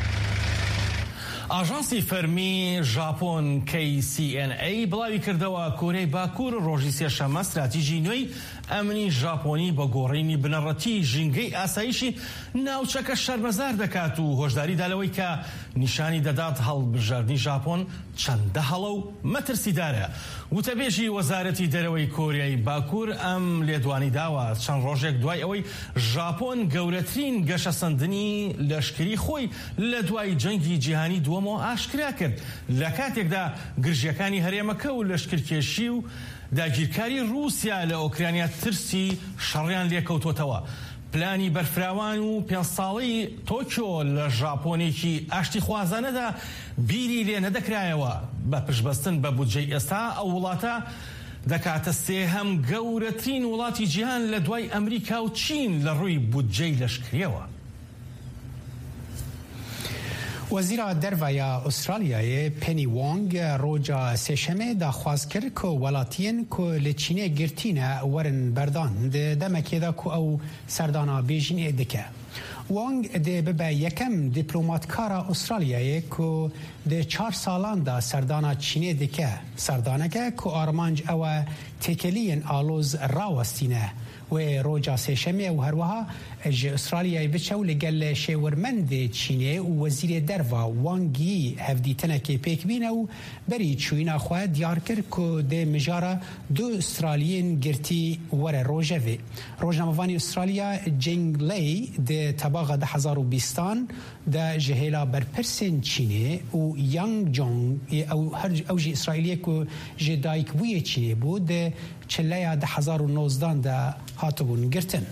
ئاژانسی فەرمی ژاپۆن KCNA بڵاوی کردەوە کۆرەی باکوور ڕۆژی سێشەممە استراتیژی نوێی ئەمنی ژاپۆنی بە گۆڕینی بنەڕەتی ژینگەی ئاسایشی ناوچەکە شەرمەزار دەکات و هۆشداری دالەوەی کە نیشانی دەدات هەڵبژاردننی ژاپۆن چەندە هەڵە و مەترسیدارە. وتەبێژی وەزارەتی دەرەوەی کۆریای باکوور ئەم لێدوانی داوە چەند ڕۆژێک دوای ئەوەی ژاپۆن گەورەترین گەشەسەندنی لەشکری خۆی لە دوای جەنگی جیهانی دووەمەوە ئاشکرا کرد لە کاتێکدا گرژیەکانی هەرێمەکە و لەشکرکێشی و داگیرکاری رووسیا لە ئۆکرانیا ترسی شەڕیان لێکەوتوتەوە. پلانی بەرفراوان و 5 ساڵی تۆکیۆ لە ژاپۆنێکی ئاشتی خوازانەدا بیری لێ نەدەکرایەوە بە پشبەستن بە بودجەی ئێستا ئەو وڵاتە دەکاتە سێهەم گەورەترین وڵاتی جیهان لە دوای ئەمریکا و چین لە ڕووی بودجەی لەشکریەوە. وەزیرە دەرڤایە ئوسترالیایە پێنی وانگ ڕۆژە سێشەمێ داخواز کرد کە وڵاتیان کە لە چینێ گرتینە وەرن بەردان دەمەکێدا کە ئەو سەردانە بێژینێ دکە. وانگ دێ ببە یەکەم دیپلۆماتکارە ئوسترالیایە کە دێ 4 ساڵاندا سەردانە چینێ دکە سەردانەکە کە ئارمانج ئەوە تێکەلیەن ئالۆز ڕاوەستینە و ڕۆژە سێشەمێ و هەروەها ji ئوسترالیای بچە و لەگەل شێوەرمەندێ چینێ و وەزیرێ دەرڤا وانگی هەفدیتنەکێ پێکبینە و بەری چوینە خۆ دیار کرد کە دێ مژارە 2 ئوسترالیین گرتی وەرە ڕۆژەوێ. ڕۆژنامەوانی ئوسترالیا جنگلەی دێ تەباغە 2020 دا ژهێلا بەرپرسên چینێ و یانگ جۆنگ ئەو ژی ئیسرائیلیە کە ژێ دایکبوویە چینێ بوو دێ چلەیە 2019 دا هاتبوون گرتن.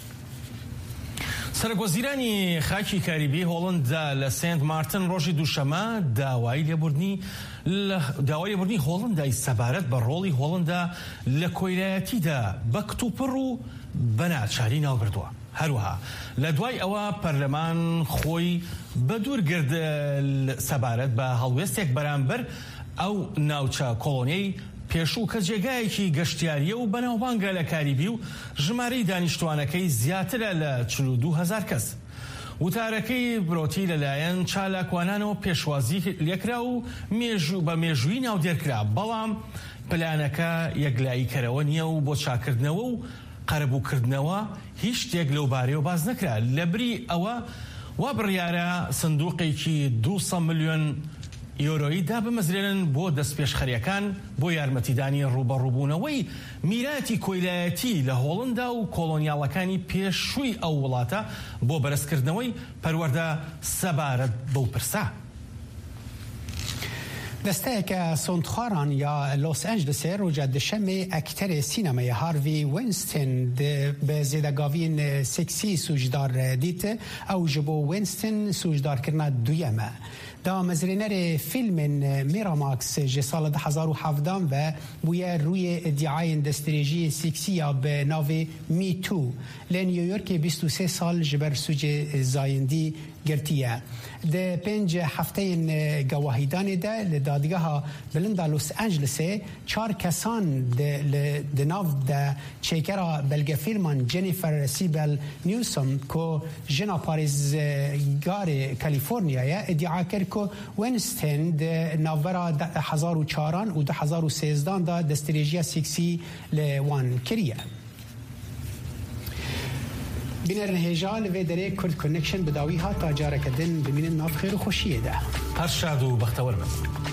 سەرۆکوەزیرانی خاکی کاریبی هۆڵنددا لە سنت مارتن ڕۆژی دووشەمە داوای لێبوردنی هۆڵندای سەبارەت بە ڕۆڵی هۆڵندا لە کۆیلایەتیدا بە کتوپڕ و بەناچاری ناوبردووە. هەروەها لە دوای ئەوە پەرلەمان خۆی بە دوورگرد سەبارەت بە هەڵوێستێک بەرامبەر ئەو ناوچە کۆڵۆنیەی پێشوو کە جێگایەکی گەشتیاریە و بەناوبانگە لە کاریبی و ژمارەی دانیشتوانەکەی زیاترە لە 42,000 کەس. وتارەکەی برۆتی لەلایەن چالاکوانانەوە پێشوازی لێکرا و بە مێژووی ناودێرکرا، بەڵام پلانەکە یەکلاییکەرەوە نییە و بۆ چاکردنەوە و قەرەبووکردنەوە هیچ شتێک لەو بارەیەوە باز نەکرا. لەبری ئەوە وا بڕیارە سندوقێکی 200 ملیۆن یۆرۆیی دابمەزرێنن بۆ دەستپێشخەریەکان بۆ یارمەتیدانی ڕوبەڕووبوونەوەی میراتی کۆیلایەتی لە هۆڵندا و کۆڵۆنیاڵەکانی پێشووی ئەو وڵاتە بۆ بەرزکردنەوەی پەروەردە سەبارەت بەو پرسە. دسته که سندخاران یا لوس انجلس روجا دشمه اکتر سینمای هاروی وینستن به زیدگاوین سکسی سوجدار دیت او جبو وینستن سوجدار کرنا دویمه دا مزرینر فیلم میراماکس جسال 2017 و بویه روی ادعای دستریجی سکسی به ناو می تو لنیویورک 23 سال جبر سوج زایندی گرتیه ده 5 هفته گواهیدان ده لدادگاه بلندا لوس انجلس 4 کسان ده ناو ده چیکرا بلگه فیلمان جنیفر سیبل نیوسم که جنا پاریزگار کالیفرنیا ادعا کرد که وینستن ده ناورا 2004 و 2013 ده دستریجی سکسی لوان کریه بینر هجال و دره کرد کنکشن بداوی ها تا جارکدن ببینن ناف خیر و خوشیه ده هر شاد و بختور بس